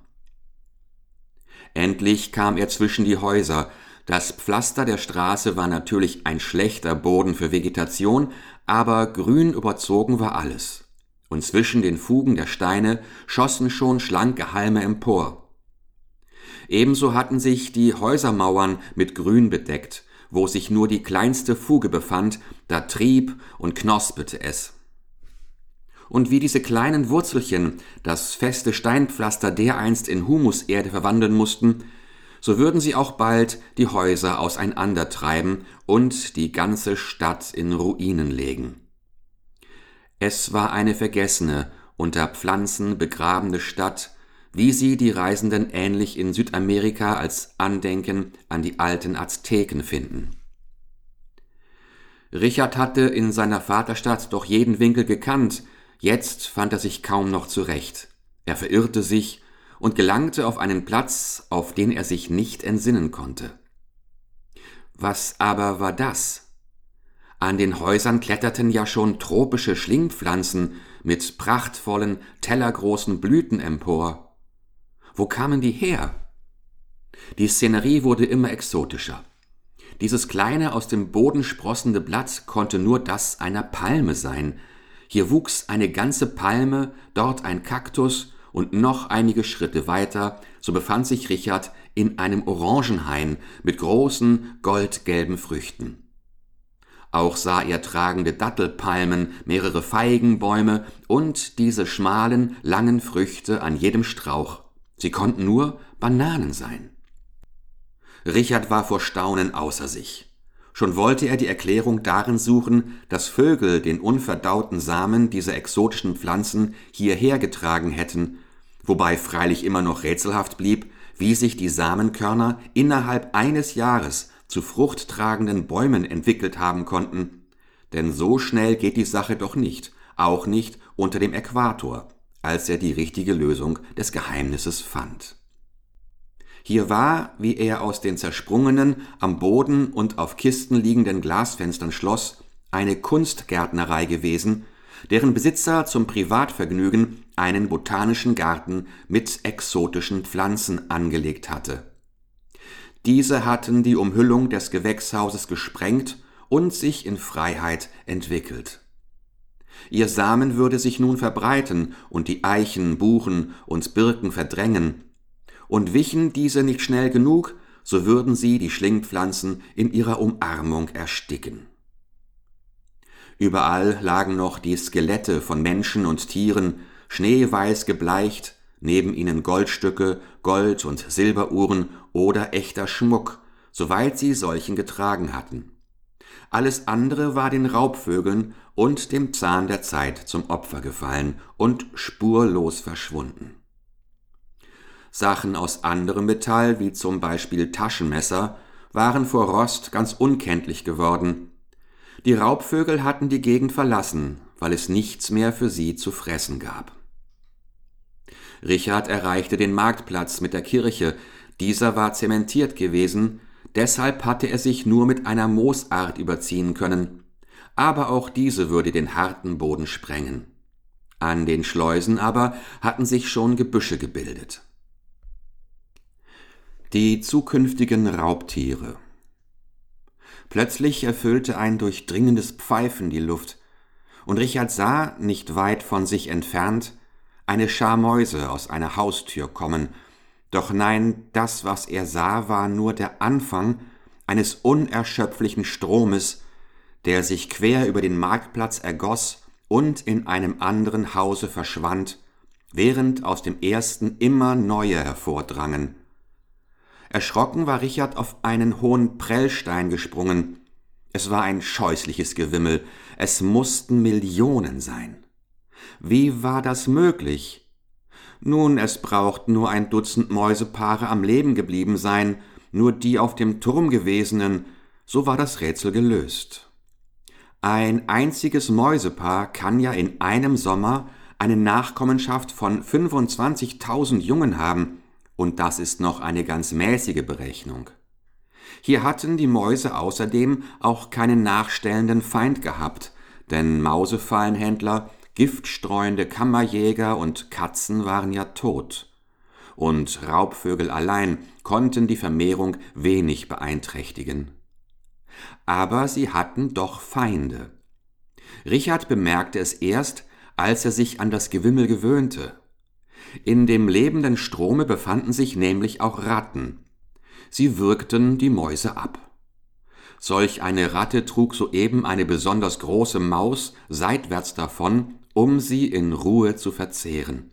Endlich kam er zwischen die Häuser. Das Pflaster der Straße war natürlich ein schlechter Boden für Vegetation, aber grün überzogen war alles. Und zwischen den Fugen der Steine schossen schon schlanke Halme empor. Ebenso hatten sich die Häusermauern mit Grün bedeckt. Wo sich nur die kleinste Fuge befand, da trieb und knospete es. Und wie diese kleinen Wurzelchen das feste Steinpflaster dereinst in Humuserde verwandeln mussten, so würden sie auch bald die Häuser auseinandertreiben und die ganze Stadt in Ruinen legen. Es war eine vergessene, unter Pflanzen begrabene Stadt, wie sie die Reisenden ähnlich in Südamerika als Andenken an die alten Azteken finden. Richard hatte in seiner Vaterstadt doch jeden Winkel gekannt, jetzt fand er sich kaum noch zurecht. Er verirrte sich und gelangte auf einen Platz, auf den er sich nicht entsinnen konnte. Was aber war das? An den Häusern kletterten ja schon tropische Schlingpflanzen mit prachtvollen, tellergroßen Blüten empor. Wo kamen die her? Die Szenerie wurde immer exotischer. Dieses kleine, aus dem Boden sprossende Blatt konnte nur das einer Palme sein. Hier wuchs eine ganze Palme, dort ein Kaktus und noch einige Schritte weiter, so befand sich Richard in einem Orangenhain mit großen, goldgelben Früchten. Auch sah er tragende Dattelpalmen, mehrere Feigenbäume und diese schmalen, langen Früchte an jedem Strauch. Sie konnten nur Bananen sein. Richard war vor Staunen außer sich. Schon wollte er die Erklärung darin suchen, dass Vögel den unverdauten Samen dieser exotischen Pflanzen hierher getragen hätten, wobei freilich immer noch rätselhaft blieb, wie sich die Samenkörner innerhalb eines Jahres zu fruchttragenden Bäumen entwickelt haben konnten. Denn so schnell geht die Sache doch nicht, auch nicht unter dem Äquator, als er die richtige Lösung des Geheimnisses fand. Hier war, wie er aus den zersprungenen, am Boden und auf Kisten liegenden Glasfenstern schloss, eine Kunstgärtnerei gewesen, deren Besitzer zum Privatvergnügen einen botanischen Garten mit exotischen Pflanzen angelegt hatte. Diese hatten die Umhüllung des Gewächshauses gesprengt und sich in Freiheit entwickelt. Ihr Samen würde sich nun verbreiten und die Eichen, Buchen und Birken verdrängen, und wichen diese nicht schnell genug, so würden sie die Schlingpflanzen in ihrer Umarmung ersticken. Überall lagen noch die Skelette von Menschen und Tieren, schneeweiß gebleicht, neben ihnen Goldstücke, Gold- und Silberuhren oder echter Schmuck, soweit sie solchen getragen hatten. Alles andere war den Raubvögeln und dem Zahn der Zeit zum Opfer gefallen und spurlos verschwunden. Sachen aus anderem Metall, wie zum Beispiel Taschenmesser, waren vor Rost ganz unkenntlich geworden. Die Raubvögel hatten die Gegend verlassen, weil es nichts mehr für sie zu fressen gab. Richard erreichte den Marktplatz mit der Kirche. Dieser war zementiert gewesen, deshalb hatte er sich nur mit einer Moosart überziehen können. Aber auch diese würde den harten Boden sprengen. An den Schleusen aber hatten sich schon Gebüsche gebildet. Die zukünftigen Raubtiere. Plötzlich erfüllte ein durchdringendes Pfeifen die Luft, und Richard sah, nicht weit von sich entfernt, eine Schar Mäuse aus einer Haustür kommen. Doch nein, das, was er sah, war nur der Anfang eines unerschöpflichen Stromes, der sich quer über den Marktplatz ergoss und in einem anderen Hause verschwand, während aus dem ersten immer neue hervordrangen. Erschrocken war Richard auf einen hohen Prellstein gesprungen. Es war ein scheußliches Gewimmel, es mussten Millionen sein. Wie war das möglich? Nun, es braucht nur ein Dutzend Mäusepaare am Leben geblieben sein, nur die auf dem Turm gewesenen, so war das Rätsel gelöst. Ein einziges Mäusepaar kann ja in einem Sommer eine Nachkommenschaft von 25.000 Jungen haben, und das ist noch eine ganz mäßige Berechnung. Hier hatten die Mäuse außerdem auch keinen nachstellenden Feind gehabt, denn Mausefallenhändler, giftstreuende Kammerjäger und Katzen waren ja tot. Und Raubvögel allein konnten die Vermehrung wenig beeinträchtigen. Aber sie hatten doch Feinde. Richard bemerkte es erst, als er sich an das Gewimmel gewöhnte. In dem lebenden Strome befanden sich nämlich auch Ratten. Sie würgten die Mäuse ab. Solch eine Ratte trug soeben eine besonders große Maus seitwärts davon, um sie in Ruhe zu verzehren.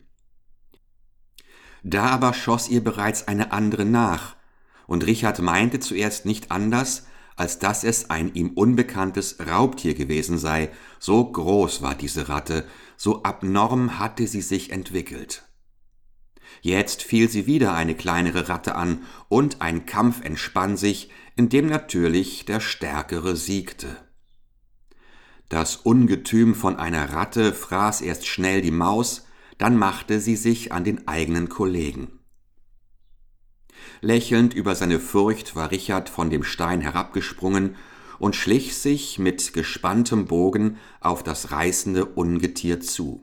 Da aber schoss ihr bereits eine andere nach, und Richard meinte zuerst nicht anders, als dass es ein ihm unbekanntes Raubtier gewesen sei, so groß war diese Ratte, so abnorm hatte sie sich entwickelt. Jetzt fiel sie wieder eine kleinere Ratte an, und ein Kampf entspann sich, in dem natürlich der Stärkere siegte. Das Ungetüm von einer Ratte fraß erst schnell die Maus, dann machte sie sich an den eigenen Kollegen. Lächelnd über seine Furcht war Richard von dem Stein herabgesprungen und schlich sich mit gespanntem Bogen auf das reißende Ungetier zu.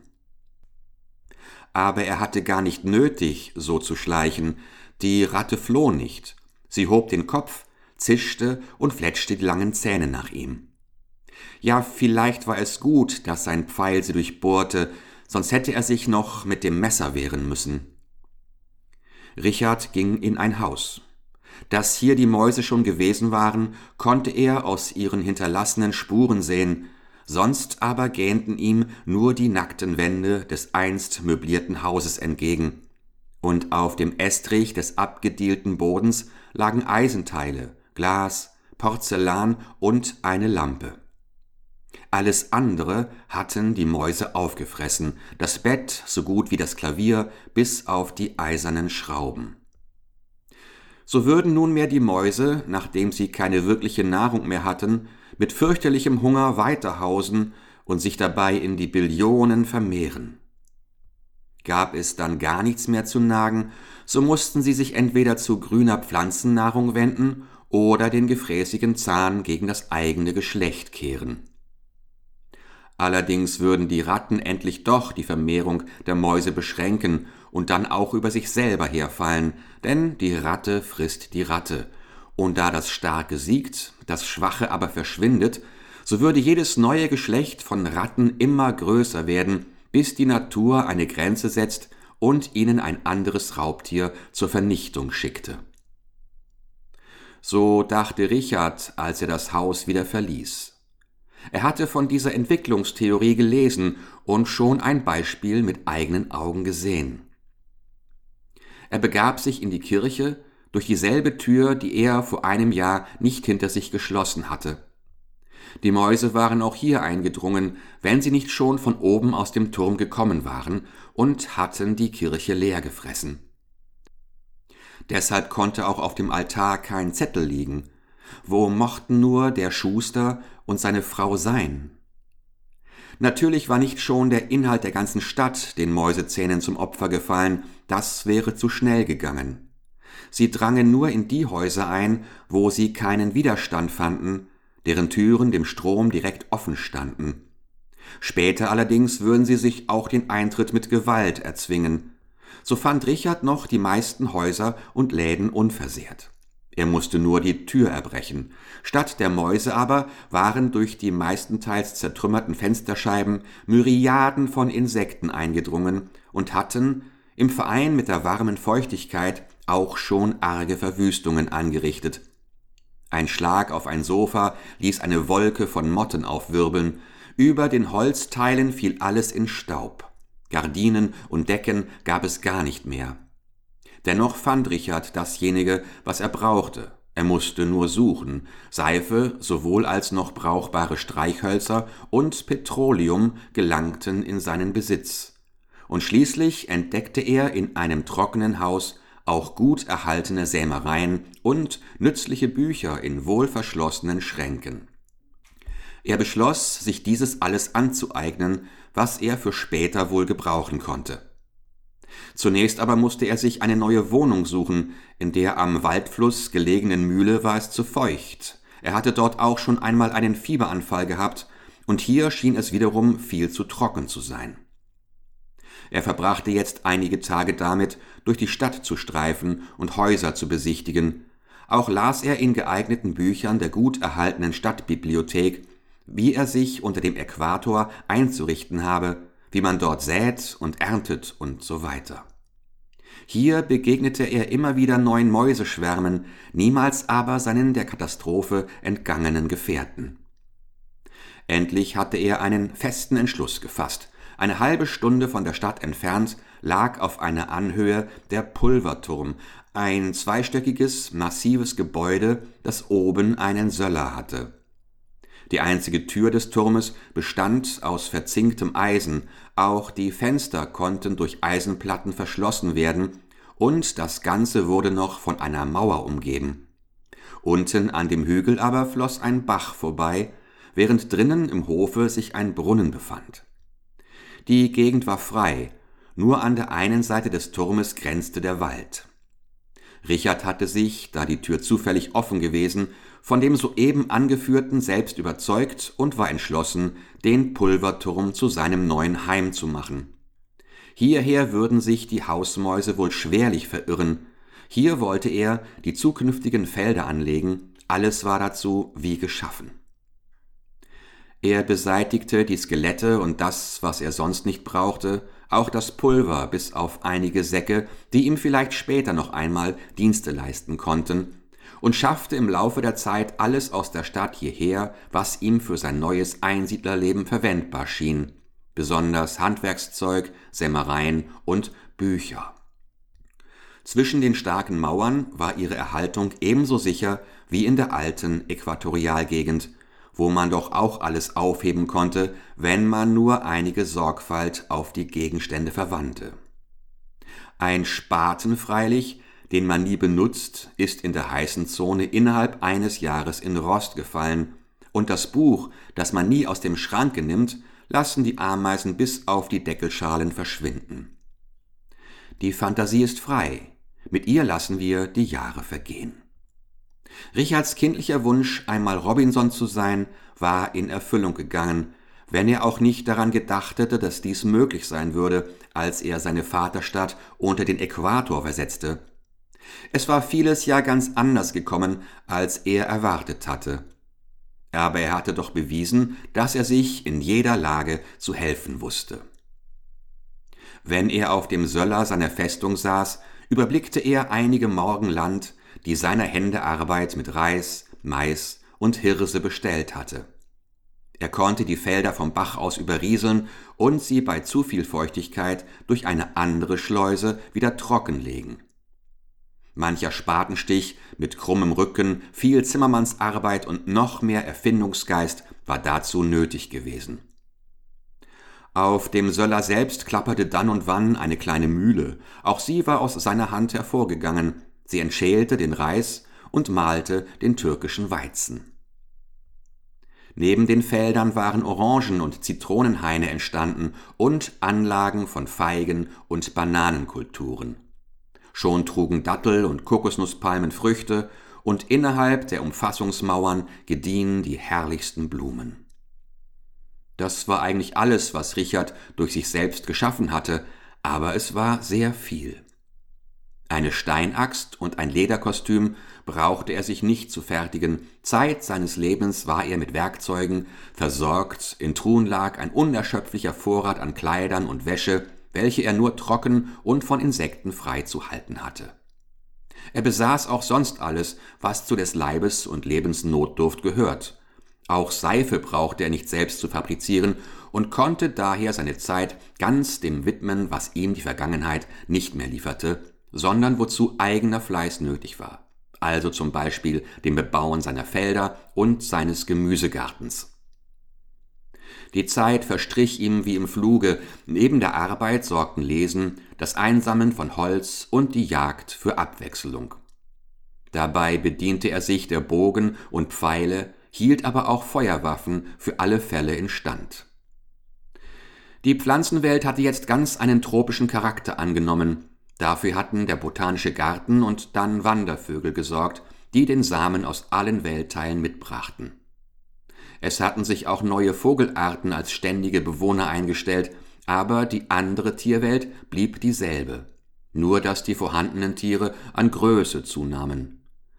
Aber er hatte gar nicht nötig, so zu schleichen, die Ratte floh nicht. Sie hob den Kopf, zischte und fletschte die langen Zähne nach ihm. Ja, vielleicht war es gut, dass sein Pfeil sie durchbohrte, sonst hätte er sich noch mit dem Messer wehren müssen. Richard ging in ein Haus. Dass hier die Mäuse schon gewesen waren, konnte er aus ihren hinterlassenen Spuren sehen, sonst aber gähnten ihm nur die nackten Wände des einst möblierten Hauses entgegen, und auf dem Estrich des abgedielten Bodens lagen Eisenteile, Glas, Porzellan und eine Lampe. Alles andere hatten die Mäuse aufgefressen, das Bett so gut wie das Klavier bis auf die eisernen Schrauben. So würden nunmehr die Mäuse, nachdem sie keine wirkliche Nahrung mehr hatten, mit fürchterlichem Hunger weiterhausen und sich dabei in die Billionen vermehren. Gab es dann gar nichts mehr zu nagen, so mussten sie sich entweder zu grüner Pflanzennahrung wenden oder den gefräßigen Zahn gegen das eigene Geschlecht kehren. Allerdings würden die Ratten endlich doch die Vermehrung der Mäuse beschränken und dann auch über sich selber herfallen, denn die Ratte frisst die Ratte. Und da das Starke siegt, das Schwache aber verschwindet, so würde jedes neue Geschlecht von Ratten immer größer werden, bis die Natur eine Grenze setzt und ihnen ein anderes Raubtier zur Vernichtung schickte. So dachte Richard, als er das Haus wieder verließ. Er hatte von dieser Entwicklungstheorie gelesen und schon ein Beispiel mit eigenen Augen gesehen. Er begab sich in die Kirche durch dieselbe Tür, die er vor einem Jahr nicht hinter sich geschlossen hatte. Die Mäuse waren auch hier eingedrungen, wenn sie nicht schon von oben aus dem Turm gekommen waren und hatten die Kirche leer gefressen. Deshalb konnte auch auf dem Altar kein Zettel liegen. Wo mochten nur der Schuster und seine Frau sein? Natürlich war nicht schon der Inhalt der ganzen Stadt den Mäusezähnen zum Opfer gefallen, das wäre zu schnell gegangen. Sie drangen nur in die Häuser ein, wo sie keinen Widerstand fanden, deren Türen dem Strom direkt offen standen. Später allerdings würden sie sich auch den Eintritt mit Gewalt erzwingen. So fand Richard noch die meisten Häuser und Läden unversehrt. Er musste nur die Tür erbrechen. Statt der Mäuse aber waren durch die meistenteils zertrümmerten Fensterscheiben Myriaden von Insekten eingedrungen und hatten, im Verein mit der warmen Feuchtigkeit, auch schon arge Verwüstungen angerichtet. Ein Schlag auf ein Sofa ließ eine Wolke von Motten aufwirbeln, über den Holzteilen fiel alles in Staub. Gardinen und Decken gab es gar nicht mehr. Dennoch fand Richard dasjenige, was er brauchte. Er musste nur suchen. Seife sowohl als noch brauchbare Streichhölzer und Petroleum gelangten in seinen Besitz. Und schließlich entdeckte er in einem trockenen Haus auch gut erhaltene Sämereien und nützliche Bücher in wohlverschlossenen Schränken. Er beschloss, sich dieses alles anzueignen, was er für später wohl gebrauchen konnte. Zunächst aber musste er sich eine neue Wohnung suchen, in der am Waldfluss gelegenen Mühle war es zu feucht. Er hatte dort auch schon einmal einen Fieberanfall gehabt, und hier schien es wiederum viel zu trocken zu sein. Er verbrachte jetzt einige Tage damit, durch die Stadt zu streifen und Häuser zu besichtigen. Auch las er in geeigneten Büchern der gut erhaltenen Stadtbibliothek, wie er sich unter dem Äquator einzurichten habe, wie man dort sät und erntet und so weiter. Hier begegnete er immer wieder neuen Mäuseschwärmen, niemals aber seinen der Katastrophe entgangenen Gefährten. Endlich hatte er einen festen Entschluss gefasst. Eine halbe Stunde von der Stadt entfernt lag auf einer Anhöhe der Pulverturm, ein zweistöckiges, massives Gebäude, das oben einen Söller hatte. Die einzige Tür des Turmes bestand aus verzinktem Eisen, auch die Fenster konnten durch Eisenplatten verschlossen werden, und das Ganze wurde noch von einer Mauer umgeben. Unten an dem Hügel aber floss ein Bach vorbei, während drinnen im Hofe sich ein Brunnen befand. Die Gegend war frei, nur an der einen Seite des Turmes grenzte der Wald. Richard hatte sich, da die Tür zufällig offen gewesen, von dem soeben Angeführten selbst überzeugt und war entschlossen, den Pulverturm zu seinem neuen Heim zu machen. Hierher würden sich die Hausmäuse wohl schwerlich verirren. Hier wollte er die zukünftigen Felder anlegen, alles war dazu wie geschaffen. Er beseitigte die Skelette und das, was er sonst nicht brauchte, auch das Pulver bis auf einige Säcke, die ihm vielleicht später noch einmal Dienste leisten konnten, und schaffte im Laufe der Zeit alles aus der Stadt hierher, was ihm für sein neues Einsiedlerleben verwendbar schien, besonders Handwerkszeug, Sämereien und Bücher. Zwischen den starken Mauern war ihre Erhaltung ebenso sicher wie in der alten Äquatorialgegend, wo man doch auch alles aufheben konnte, wenn man nur einige Sorgfalt auf die Gegenstände verwandte. Ein Spaten freilich, den man nie benutzt, ist in der heißen Zone innerhalb eines Jahres in Rost gefallen, und das Buch, das man nie aus dem Schranke nimmt, lassen die Ameisen bis auf die Deckelschalen verschwinden. Die Fantasie ist frei, mit ihr lassen wir die Jahre vergehen. Richards kindlicher Wunsch, einmal Robinson zu sein, war in Erfüllung gegangen, wenn er auch nicht daran gedacht hätte, dass dies möglich sein würde, als er seine Vaterstadt unter den Äquator versetzte. Es war vieles ja ganz anders gekommen, als er erwartet hatte. Aber er hatte doch bewiesen, dass er sich in jeder Lage zu helfen wusste. Wenn er auf dem Söller seiner Festung saß, überblickte er einige Morgen Land, die seiner Hände Arbeit mit Reis, Mais und Hirse bestellt hatte. Er konnte die Felder vom Bach aus überrieseln und sie bei zu viel Feuchtigkeit durch eine andere Schleuse wieder trockenlegen. Mancher Spatenstich mit krummem Rücken, viel Zimmermannsarbeit und noch mehr Erfindungsgeist war dazu nötig gewesen. Auf dem Söller selbst klapperte dann und wann eine kleine Mühle, auch sie war aus seiner Hand hervorgegangen, sie entschälte den Reis und mahlte den türkischen Weizen. Neben den Feldern waren Orangen- und Zitronenhaine entstanden und Anlagen von Feigen- und Bananenkulturen. Schon trugen Dattel- und Kokosnusspalmen Früchte und innerhalb der Umfassungsmauern gediehen die herrlichsten Blumen. Das war eigentlich alles, was Richard durch sich selbst geschaffen hatte, aber es war sehr viel. Eine Steinaxt und ein Lederkostüm brauchte er sich nicht zu fertigen. Zeit seines Lebens war er mit Werkzeugen versorgt, in Truhen lag ein unerschöpflicher Vorrat an Kleidern und Wäsche, welche er nur trocken und von Insekten frei zu halten hatte. Er besaß auch sonst alles, was zu des Leibes und Lebens Notdurft gehört. Auch Seife brauchte er nicht selbst zu fabrizieren und konnte daher seine Zeit ganz dem widmen, was ihm die Vergangenheit nicht mehr lieferte, sondern wozu eigener Fleiß nötig war, also zum Beispiel dem Bebauen seiner Felder und seines Gemüsegartens. Die Zeit verstrich ihm wie im Fluge, neben der Arbeit sorgten Lesen, das Einsammeln von Holz und die Jagd für Abwechslung. Dabei bediente er sich der Bogen und Pfeile, hielt aber auch Feuerwaffen für alle Fälle instand. Die Pflanzenwelt hatte jetzt ganz einen tropischen Charakter angenommen. Dafür hatten der botanische Garten und dann Wandervögel gesorgt, die den Samen aus allen Weltteilen mitbrachten. Es hatten sich auch neue Vogelarten als ständige Bewohner eingestellt, aber die andere Tierwelt blieb dieselbe, nur dass die vorhandenen Tiere an Größe zunahmen.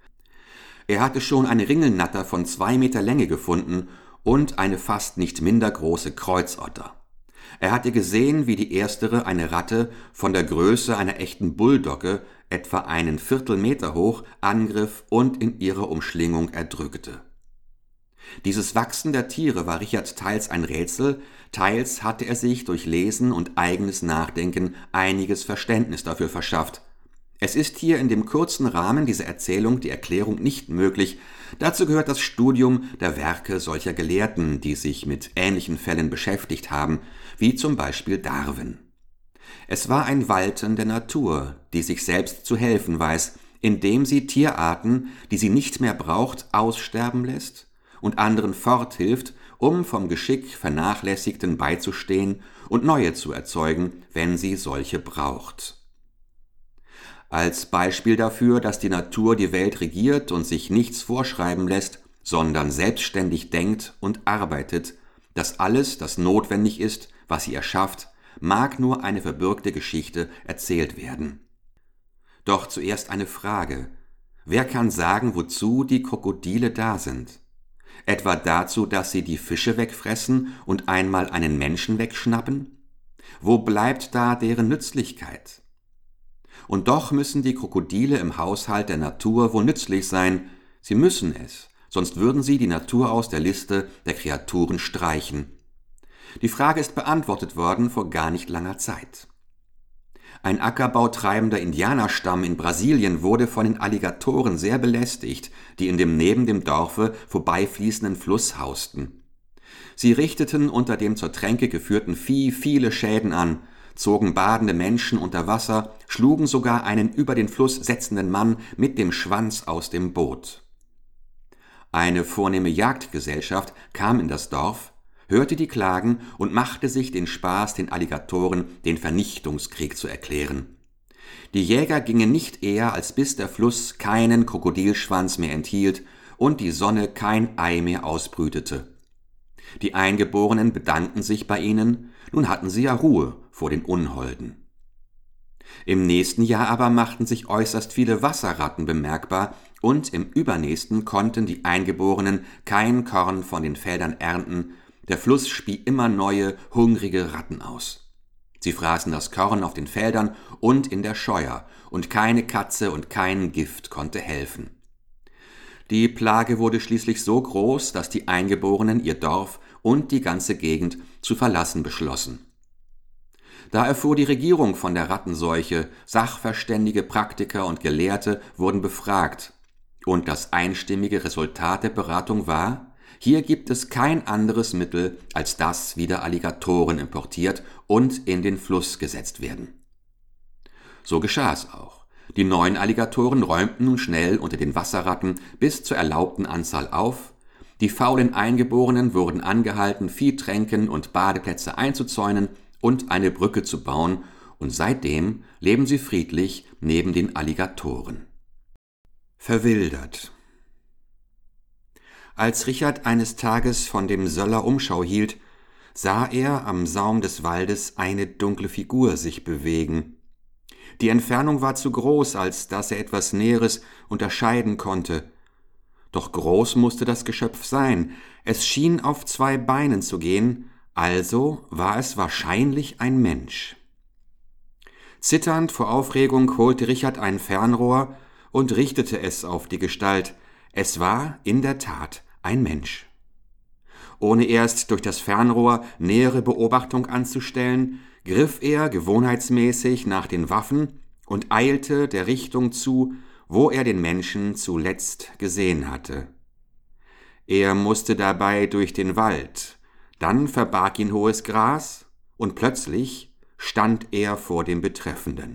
Er hatte schon eine Ringelnatter von 2 Meter Länge gefunden und eine fast nicht minder große Kreuzotter. Er hatte gesehen, wie die erstere eine Ratte von der Größe einer echten Bulldogge, etwa einen Viertelmeter hoch, angriff und in ihrer Umschlingung erdrückte. Dieses Wachsen der Tiere war Richard teils ein Rätsel, teils hatte er sich durch Lesen und eigenes Nachdenken einiges Verständnis dafür verschafft. Es ist hier in dem kurzen Rahmen dieser Erzählung die Erklärung nicht möglich. Dazu gehört das Studium der Werke solcher Gelehrten, die sich mit ähnlichen Fällen beschäftigt haben, wie zum Beispiel Darwin. Es war ein Walten der Natur, die sich selbst zu helfen weiß, indem sie Tierarten, die sie nicht mehr braucht, aussterben lässt und anderen forthilft, um vom Geschick Vernachlässigten beizustehen und neue zu erzeugen, wenn sie solche braucht. Als Beispiel dafür, dass die Natur die Welt regiert und sich nichts vorschreiben lässt, sondern selbstständig denkt und arbeitet, dass alles, das notwendig ist, was sie erschafft, mag nur eine verbürgte Geschichte erzählt werden. Doch zuerst eine Frage: Wer kann sagen, wozu die Krokodile da sind? Etwa dazu, dass sie die Fische wegfressen und einmal einen Menschen wegschnappen? Wo bleibt da deren Nützlichkeit? Und doch müssen die Krokodile im Haushalt der Natur wohl nützlich sein. Sie müssen es, sonst würden sie die Natur aus der Liste der Kreaturen streichen. Die Frage ist beantwortet worden vor gar nicht langer Zeit. Ein ackerbautreibender Indianerstamm in Brasilien wurde von den Alligatoren sehr belästigt, die in dem neben dem Dorfe vorbeifließenden Fluss hausten. Sie richteten unter dem zur Tränke geführten Vieh viele Schäden an, zogen badende Menschen unter Wasser, schlugen sogar einen über den Fluss setzenden Mann mit dem Schwanz aus dem Boot. Eine vornehme Jagdgesellschaft kam in das Dorf, hörte die Klagen und machte sich den Spaß, den Alligatoren den Vernichtungskrieg zu erklären. Die Jäger gingen nicht eher, als bis der Fluss keinen Krokodilschwanz mehr enthielt und die Sonne kein Ei mehr ausbrütete. Die Eingeborenen bedankten sich bei ihnen, nun hatten sie ja Ruhe vor den Unholden. Im nächsten Jahr aber machten sich äußerst viele Wasserratten bemerkbar, und im übernächsten konnten die Eingeborenen kein Korn von den Feldern ernten, der Fluss spie immer neue, hungrige Ratten aus. Sie fraßen das Korn auf den Feldern und in der Scheuer, und keine Katze und kein Gift konnte helfen. Die Plage wurde schließlich so groß, dass die Eingeborenen ihr Dorf und die ganze Gegend zu verlassen beschlossen. Da erfuhr die Regierung von der Rattenseuche, Sachverständige, Praktiker und Gelehrte wurden befragt, und das einstimmige Resultat der Beratung war: Hier gibt es kein anderes Mittel, als dass wieder Alligatoren importiert und in den Fluss gesetzt werden. So geschah es auch. Die neuen Alligatoren räumten nun schnell unter den Wasserratten bis zur erlaubten Anzahl auf, die faulen Eingeborenen wurden angehalten, Viehtränken und Badeplätze einzuzäunen und eine Brücke zu bauen, und seitdem leben sie friedlich neben den Alligatoren. Verwildert. Als Richard eines Tages von dem Söller Umschau hielt, sah er am Saum des Waldes eine dunkle Figur sich bewegen. Die Entfernung war zu groß, als dass er etwas Näheres unterscheiden konnte. Doch groß musste das Geschöpf sein. Es schien auf 2 Beinen zu gehen, also war es wahrscheinlich ein Mensch. Zitternd vor Aufregung holte Richard ein Fernrohr und richtete es auf die Gestalt. Es war in der Tat ein Mensch. Ohne erst durch das Fernrohr nähere Beobachtung anzustellen, griff er gewohnheitsmäßig nach den Waffen und eilte der Richtung zu, wo er den Menschen zuletzt gesehen hatte. Er musste dabei durch den Wald, dann verbarg ihn hohes Gras, und plötzlich stand er vor dem Betreffenden.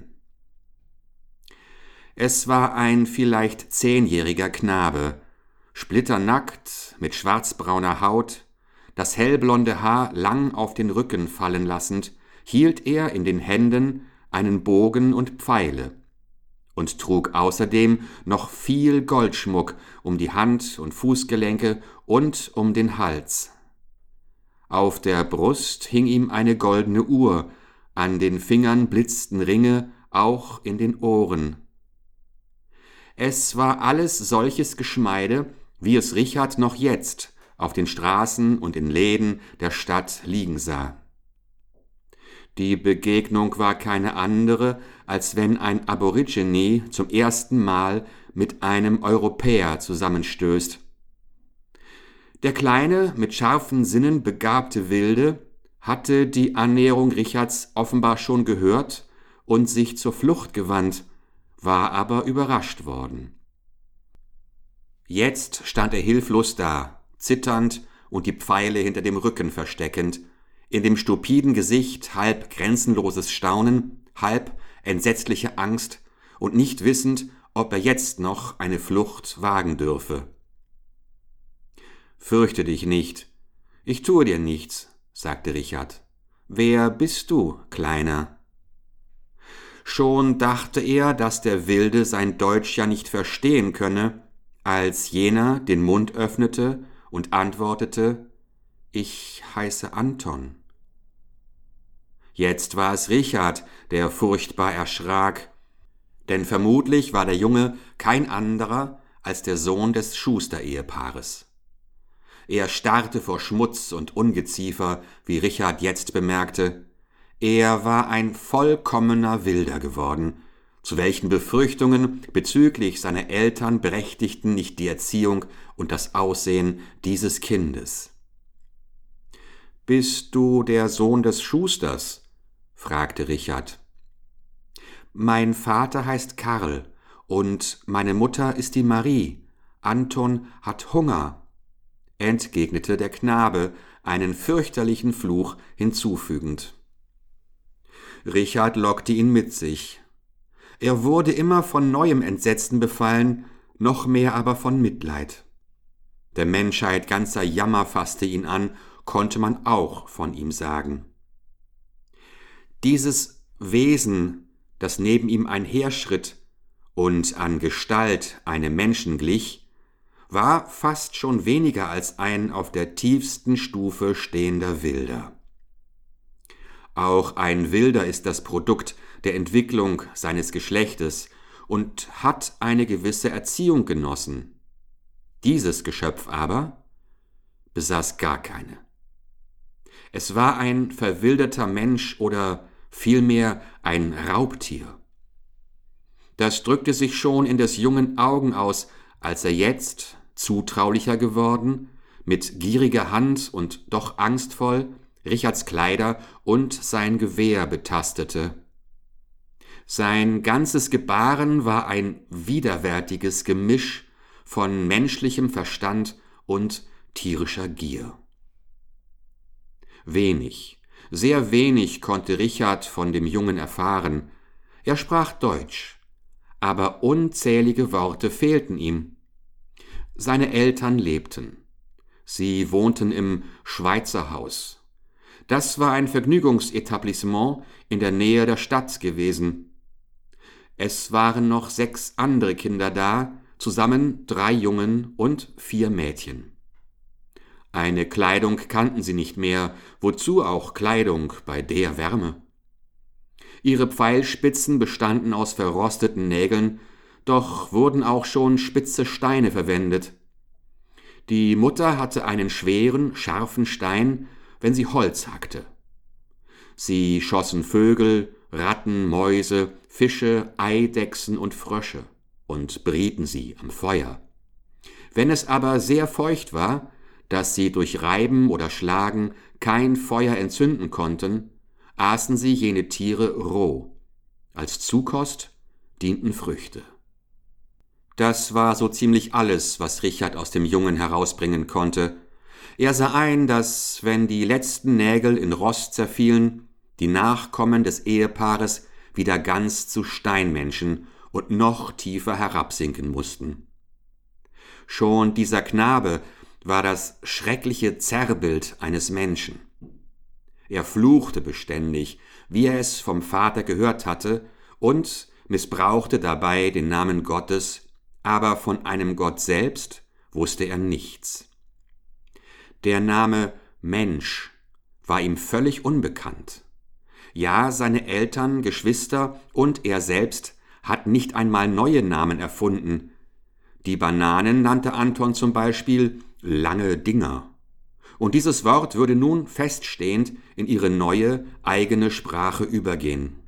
Es war ein vielleicht 10-jähriger Knabe, splitternackt, mit schwarzbrauner Haut, das hellblonde Haar lang auf den Rücken fallen lassend, hielt er in den Händen einen Bogen und Pfeile und trug außerdem noch viel Goldschmuck um die Hand- und Fußgelenke und um den Hals. Auf der Brust hing ihm eine goldene Uhr, an den Fingern blitzten Ringe, auch in den Ohren. Es war alles solches Geschmeide, wie es Richard noch jetzt auf den Straßen und in Läden der Stadt liegen sah. Die Begegnung war keine andere, als wenn ein Aborigine zum ersten Mal mit einem Europäer zusammenstößt. Der kleine, mit scharfen Sinnen begabte Wilde hatte die Annäherung Richards offenbar schon gehört und sich zur Flucht gewandt, war aber überrascht worden. Jetzt stand er hilflos da, zitternd und die Pfeile hinter dem Rücken versteckend, in dem stupiden Gesicht halb grenzenloses Staunen, halb entsetzliche Angst und nicht wissend, ob er jetzt noch eine Flucht wagen dürfe. »Fürchte dich nicht, ich tue dir nichts«, sagte Richard. »Wer bist du, Kleiner?« Schon dachte er, dass der Wilde sein Deutsch ja nicht verstehen könne, als jener den Mund öffnete und antwortete: »Ich heiße Anton.« Jetzt war es Richard, der furchtbar erschrak, denn vermutlich war der Junge kein anderer als der Sohn des Schuster-Ehepaares. Er starrte vor Schmutz und Ungeziefer, wie Richard jetzt bemerkte. Er war ein vollkommener Wilder geworden, zu welchen Befürchtungen bezüglich seiner Eltern berechtigten nicht die Erziehung und das Aussehen dieses Kindes. »Bist du der Sohn des Schusters?« fragte Richard. »Mein Vater heißt Karl und meine Mutter ist die Marie. Anton hat Hunger«, entgegnete der Knabe, einen fürchterlichen Fluch hinzufügend. Richard lockte ihn mit sich. Er wurde immer von neuem Entsetzen befallen, noch mehr aber von Mitleid. Der Menschheit ganzer Jammer fasste ihn an, konnte man auch von ihm sagen. Dieses Wesen, das neben ihm einherschritt und an Gestalt einem Menschen glich, war fast schon weniger als ein auf der tiefsten Stufe stehender Wilder. Auch ein Wilder ist das Produkt der Entwicklung seines Geschlechtes und hat eine gewisse Erziehung genossen. Dieses Geschöpf aber besaß gar keine. Es war ein verwilderter Mensch oder vielmehr ein Raubtier. Das drückte sich schon in des Jungen Augen aus, als er jetzt, zutraulicher geworden, mit gieriger Hand und doch angstvoll Richards Kleider und sein Gewehr betastete. Sein ganzes Gebaren war ein widerwärtiges Gemisch von menschlichem Verstand und tierischer Gier. Wenig, sehr wenig konnte Richard von dem Jungen erfahren. Er sprach Deutsch, aber unzählige Worte fehlten ihm. Seine Eltern lebten. Sie wohnten im Schweizerhaus. Das war ein Vergnügungsetablissement in der Nähe der Stadt gewesen. Es waren noch 6 andere Kinder da, zusammen 3 Jungen und 4 Mädchen. Eine Kleidung kannten sie nicht mehr, wozu auch Kleidung bei der Wärme? Ihre Pfeilspitzen bestanden aus verrosteten Nägeln, doch wurden auch schon spitze Steine verwendet. Die Mutter hatte einen schweren, scharfen Stein, wenn sie Holz hackte. Sie schossen Vögel, Ratten, Mäuse, Fische, Eidechsen und Frösche und brieten sie am Feuer. Wenn es aber sehr feucht war, dass sie durch Reiben oder Schlagen kein Feuer entzünden konnten, aßen sie jene Tiere roh. Als Zukost dienten Früchte. Das war so ziemlich alles, was Richard aus dem Jungen herausbringen konnte. Er sah ein, dass, wenn die letzten Nägel in Rost zerfielen, die Nachkommen des Ehepaares wieder ganz zu Steinmenschen und noch tiefer herabsinken mussten. Schon dieser Knabe war das schreckliche Zerrbild eines Menschen. Er fluchte beständig, wie er es vom Vater gehört hatte, und missbrauchte dabei den Namen Gottes, aber von einem Gott selbst wusste er nichts. Der Name Mensch war ihm völlig unbekannt. Ja, seine Eltern, Geschwister und er selbst hatten nicht einmal neue Namen erfunden. Die Bananen nannte Anton zum Beispiel lange Dinger. Und dieses Wort würde nun feststehend in ihre neue, eigene Sprache übergehen.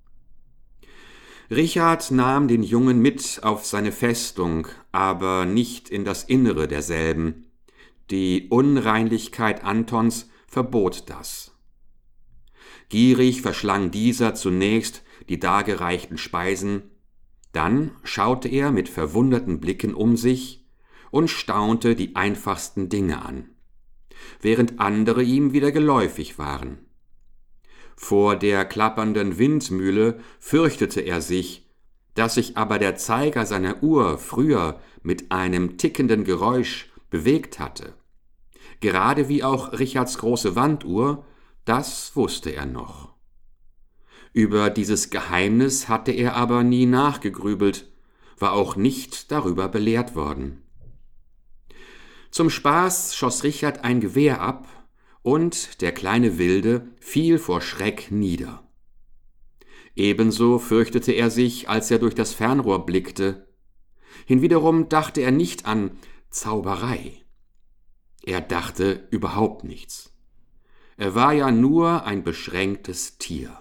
Richard nahm den Jungen mit auf seine Festung, aber nicht in das Innere derselben. Die Unreinlichkeit Antons verbot das. Gierig verschlang dieser zunächst die dargereichten Speisen, dann schaute er mit verwunderten Blicken um sich und staunte die einfachsten Dinge an, während andere ihm wieder geläufig waren. Vor der klappernden Windmühle fürchtete er sich, dass sich aber der Zeiger seiner Uhr früher mit einem tickenden Geräusch bewegt hatte. Gerade wie auch Richards große Wanduhr, das wusste er noch. Über dieses Geheimnis hatte er aber nie nachgegrübelt, war auch nicht darüber belehrt worden. Zum Spaß schoss Richard ein Gewehr ab, und der kleine Wilde fiel vor Schreck nieder. Ebenso fürchtete er sich, als er durch das Fernrohr blickte. Hinwiederum dachte er nicht an Zauberei. Er dachte überhaupt nichts. Er war ja nur ein beschränktes Tier.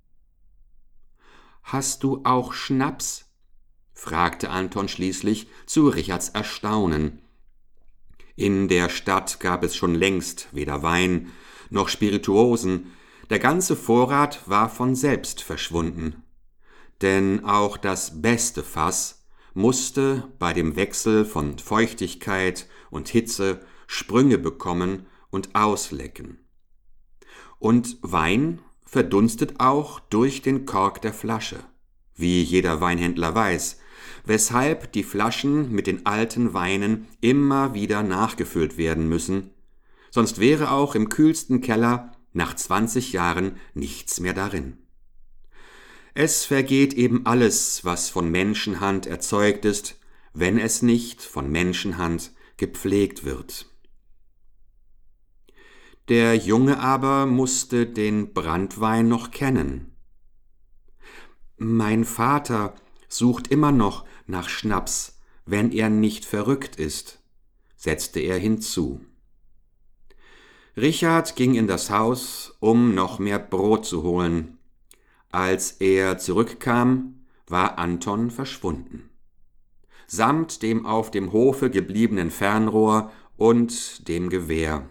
»Hast du auch Schnaps?« fragte Anton schließlich zu Richards Erstaunen. In der Stadt gab es schon längst weder Wein noch Spirituosen, der ganze Vorrat war von selbst verschwunden. Denn auch das beste Fass musste bei dem Wechsel von Feuchtigkeit und Hitze Sprünge bekommen und auslecken. Und Wein verdunstet auch durch den Kork der Flasche, wie jeder Weinhändler weiß, weshalb die Flaschen mit den alten Weinen immer wieder nachgefüllt werden müssen, sonst wäre auch im kühlsten Keller nach 20 Jahren nichts mehr darin. Es vergeht eben alles, was von Menschenhand erzeugt ist, wenn es nicht von Menschenhand gepflegt wird. Der Junge aber musste den Branntwein noch kennen. »Mein Vater sucht immer noch nach Schnaps, wenn er nicht verrückt ist«, setzte er hinzu. Richard ging in das Haus, um noch mehr Brot zu holen. Als er zurückkam, war Anton verschwunden, samt dem auf dem Hofe gebliebenen Fernrohr und dem Gewehr.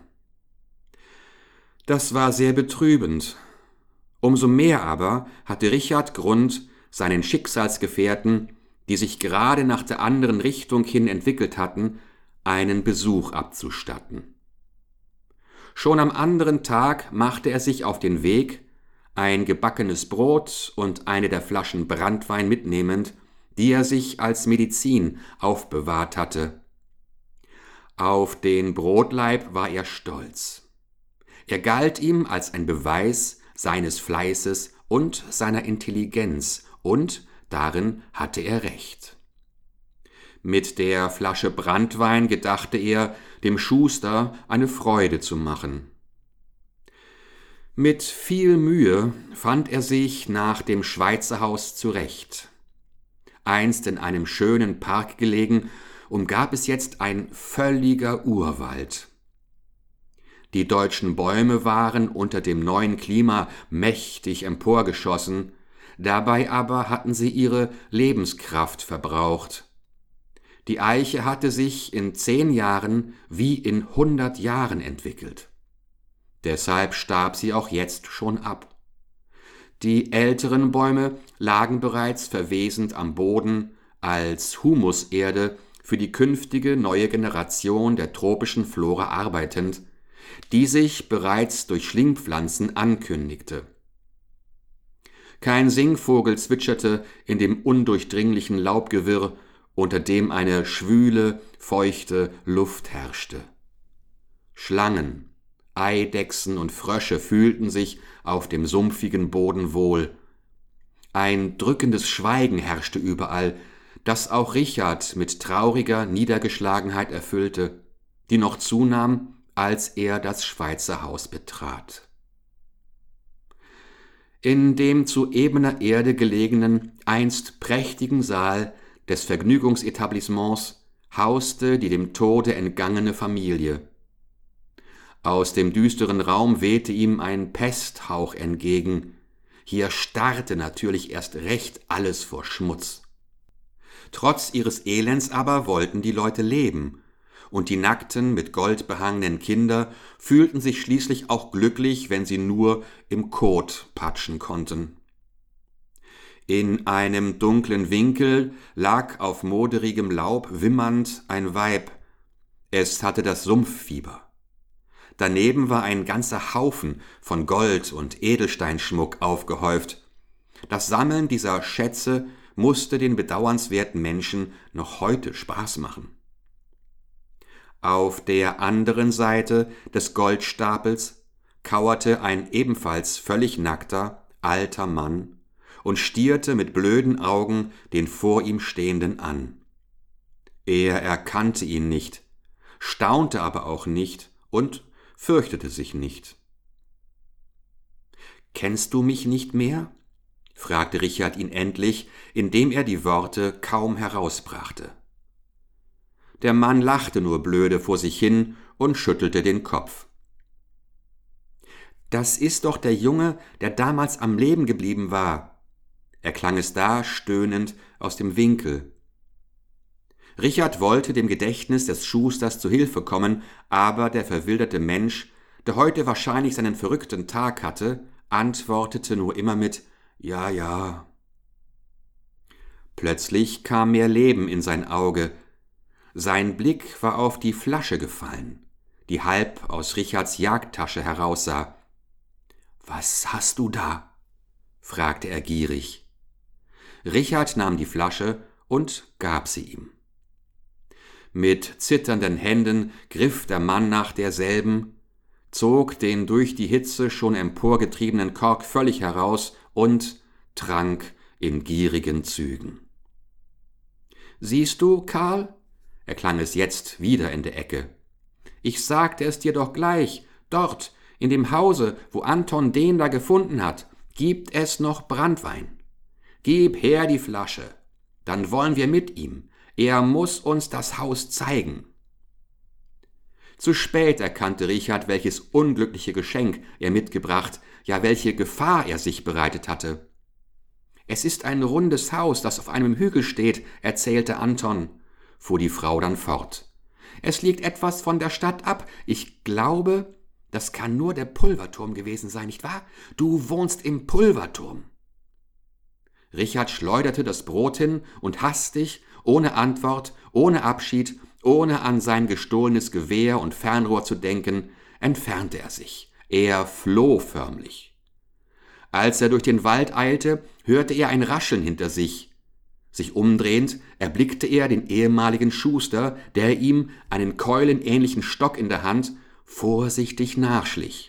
Das war sehr betrübend. Umso mehr aber hatte Richard Grund, seinen Schicksalsgefährten, die sich gerade nach der anderen Richtung hin entwickelt hatten, einen Besuch abzustatten. Schon am anderen Tag machte er sich auf den Weg, ein gebackenes Brot und eine der Flaschen Branntwein mitnehmend, die er sich als Medizin aufbewahrt hatte. Auf den Brotlaib war er stolz. Er galt ihm als ein Beweis seines Fleißes und seiner Intelligenz, und darin hatte er recht. Mit der Flasche Branntwein gedachte er, dem Schuster eine Freude zu machen. Mit viel Mühe fand er sich nach dem Schweizerhaus zurecht. Einst in einem schönen Park gelegen, umgab es jetzt ein völliger Urwald. Die deutschen Bäume waren unter dem neuen Klima mächtig emporgeschossen, dabei aber hatten sie ihre Lebenskraft verbraucht. Die Eiche hatte sich in 10 Jahren wie in 100 Jahren entwickelt. Deshalb starb sie auch jetzt schon ab. Die älteren Bäume lagen bereits verwesend am Boden als Humuserde für die künftige neue Generation der tropischen Flora arbeitend, die sich bereits durch Schlingpflanzen ankündigte. Kein Singvogel zwitscherte in dem undurchdringlichen Laubgewirr, unter dem eine schwüle, feuchte Luft herrschte. Schlangen, Eidechsen und Frösche fühlten sich auf dem sumpfigen Boden wohl. Ein drückendes Schweigen herrschte überall, das auch Richard mit trauriger Niedergeschlagenheit erfüllte, die noch zunahm, als er das Schweizerhaus betrat. In dem zu ebener Erde gelegenen, einst prächtigen Saal des Vergnügungsetablissements hauste die dem Tode entgangene Familie. Aus dem düsteren Raum wehte ihm ein Pesthauch entgegen. Hier starrte natürlich erst recht alles vor Schmutz. Trotz ihres Elends aber wollten die Leute leben, und die nackten, mit Gold behangenen Kinder fühlten sich schließlich auch glücklich, wenn sie nur im Kot patschen konnten. In einem dunklen Winkel lag auf moderigem Laub wimmernd ein Weib. Es hatte das Sumpffieber. Daneben war ein ganzer Haufen von Gold- und Edelsteinschmuck aufgehäuft. Das Sammeln dieser Schätze musste den bedauernswerten Menschen noch heute Spaß machen. Auf der anderen Seite des Goldstapels kauerte ein ebenfalls völlig nackter, alter Mann und stierte mit blöden Augen den vor ihm Stehenden an. Er erkannte ihn nicht, staunte aber auch nicht und fürchtete sich nicht. »Kennst du mich nicht mehr?« fragte Richard ihn endlich, indem er die Worte kaum herausbrachte. Der Mann lachte nur blöde vor sich hin und schüttelte den Kopf. »Das ist doch der Junge, der damals am Leben geblieben war«, erklang es da stöhnend aus dem Winkel. Richard wollte dem Gedächtnis des Schusters zu Hilfe kommen, aber der verwilderte Mensch, der heute wahrscheinlich seinen verrückten Tag hatte, antwortete nur immer mit »Ja, ja«. Plötzlich kam mehr Leben in sein Auge. Sein Blick war auf die Flasche gefallen, die halb aus Richards Jagdtasche heraussah. »Was hast du da?« fragte er gierig. Richard nahm die Flasche und gab sie ihm. Mit zitternden Händen griff der Mann nach derselben, zog den durch die Hitze schon emporgetriebenen Kork völlig heraus und trank in gierigen Zügen. »Siehst du, Karl?« erklang es jetzt wieder in der Ecke. »Ich sagte es dir doch gleich, dort, in dem Hause, wo Anton den da gefunden hat, gibt es noch Branntwein. Gib her die Flasche, dann wollen wir mit ihm. Er muss uns das Haus zeigen.« Zu spät erkannte Richard, welches unglückliche Geschenk er mitgebracht, ja welche Gefahr er sich bereitet hatte. »Es ist ein rundes Haus, das auf einem Hügel steht«, erzählte Anton, fuhr die Frau dann fort. »Es liegt etwas von der Stadt ab. Ich glaube, das kann nur der Pulverturm gewesen sein, nicht wahr? Du wohnst im Pulverturm.« Richard schleuderte das Brot hin und hastig, ohne Antwort, ohne Abschied, ohne an sein gestohlenes Gewehr und Fernrohr zu denken, entfernte er sich. Er floh förmlich. Als er durch den Wald eilte, hörte er ein Rascheln hinter sich. Sich umdrehend erblickte er den ehemaligen Schuster, der ihm, einen keulenähnlichen Stock in der Hand, vorsichtig nachschlich.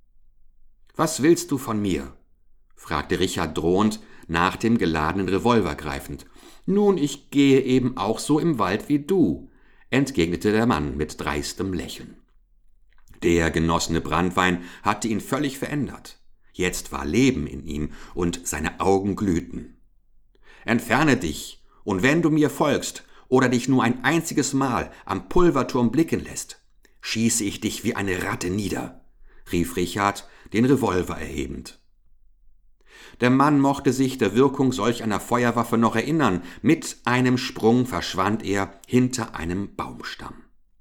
»Was willst du von mir?« fragte Richard drohend, nach dem geladenen Revolver greifend. »Nun, ich gehe eben auch so im Wald wie du«, entgegnete der Mann mit dreistem Lächeln. Der genossene Branntwein hatte ihn völlig verändert. Jetzt war Leben in ihm und seine Augen glühten. »Entferne dich, und wenn du mir folgst oder dich nur ein einziges Mal am Pulverturm blicken lässt, schieße ich dich wie eine Ratte nieder«, rief Richard, den Revolver erhebend. Der Mann mochte sich der Wirkung solch einer Feuerwaffe noch erinnern. Mit einem Sprung verschwand er hinter einem Baumstamm.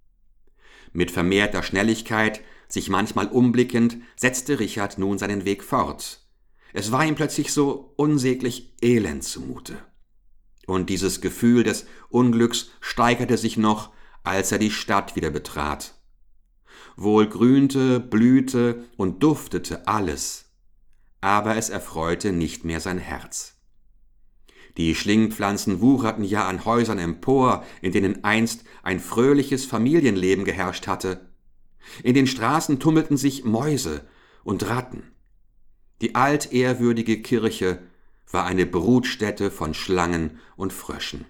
Mit vermehrter Schnelligkeit, sich manchmal umblickend, setzte Richard nun seinen Weg fort. Es war ihm plötzlich so unsäglich elend zumute. Und dieses Gefühl des Unglücks steigerte sich noch, als er die Stadt wieder betrat. Wohl grünte, blühte und duftete alles, aber es erfreute nicht mehr sein Herz. Die Schlingpflanzen wucherten ja an Häusern empor, in denen einst ein fröhliches Familienleben geherrscht hatte. In den Straßen tummelten sich Mäuse und Ratten. Die altehrwürdige Kirche war eine Brutstätte von Schlangen und Fröschen.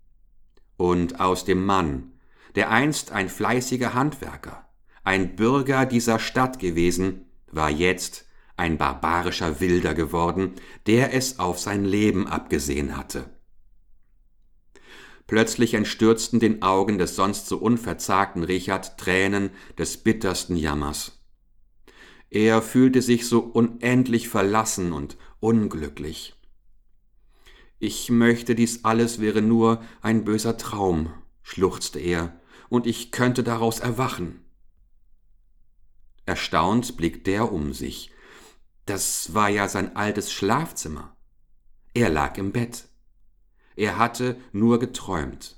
Und aus dem Mann, der einst ein fleißiger Handwerker, ein Bürger dieser Stadt gewesen, war jetzt ein barbarischer Wilder geworden, der es auf sein Leben abgesehen hatte. Plötzlich entstürzten den Augen des sonst so unverzagten Richard Tränen des bittersten Jammers. Er fühlte sich so unendlich verlassen und unglücklich. »Ich möchte, dies alles wäre nur ein böser Traum«, schluchzte er, »und ich könnte daraus erwachen.« Erstaunt blickte er um sich. Das war ja sein altes Schlafzimmer. Er lag im Bett. Er hatte nur geträumt.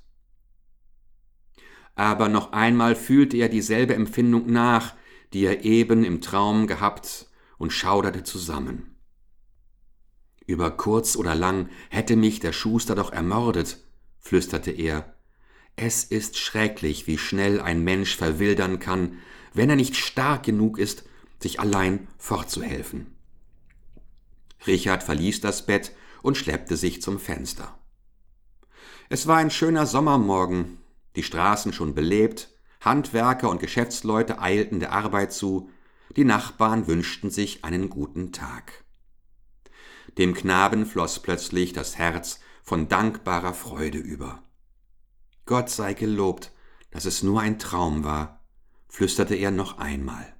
Aber noch einmal fühlte er dieselbe Empfindung nach, die er eben im Traum gehabt, und schauderte zusammen. »Über kurz oder lang hätte mich der Schuster doch ermordet«, flüsterte er. »Es ist schrecklich, wie schnell ein Mensch verwildern kann, wenn er nicht stark genug ist, sich allein fortzuhelfen.« Richard verließ das Bett und schleppte sich zum Fenster. Es war ein schöner Sommermorgen, die Straßen schon belebt, Handwerker und Geschäftsleute eilten der Arbeit zu, die Nachbarn wünschten sich einen guten Tag. Dem Knaben floss plötzlich das Herz von dankbarer Freude über. »Gott sei gelobt, dass es nur ein Traum war«, flüsterte er noch einmal.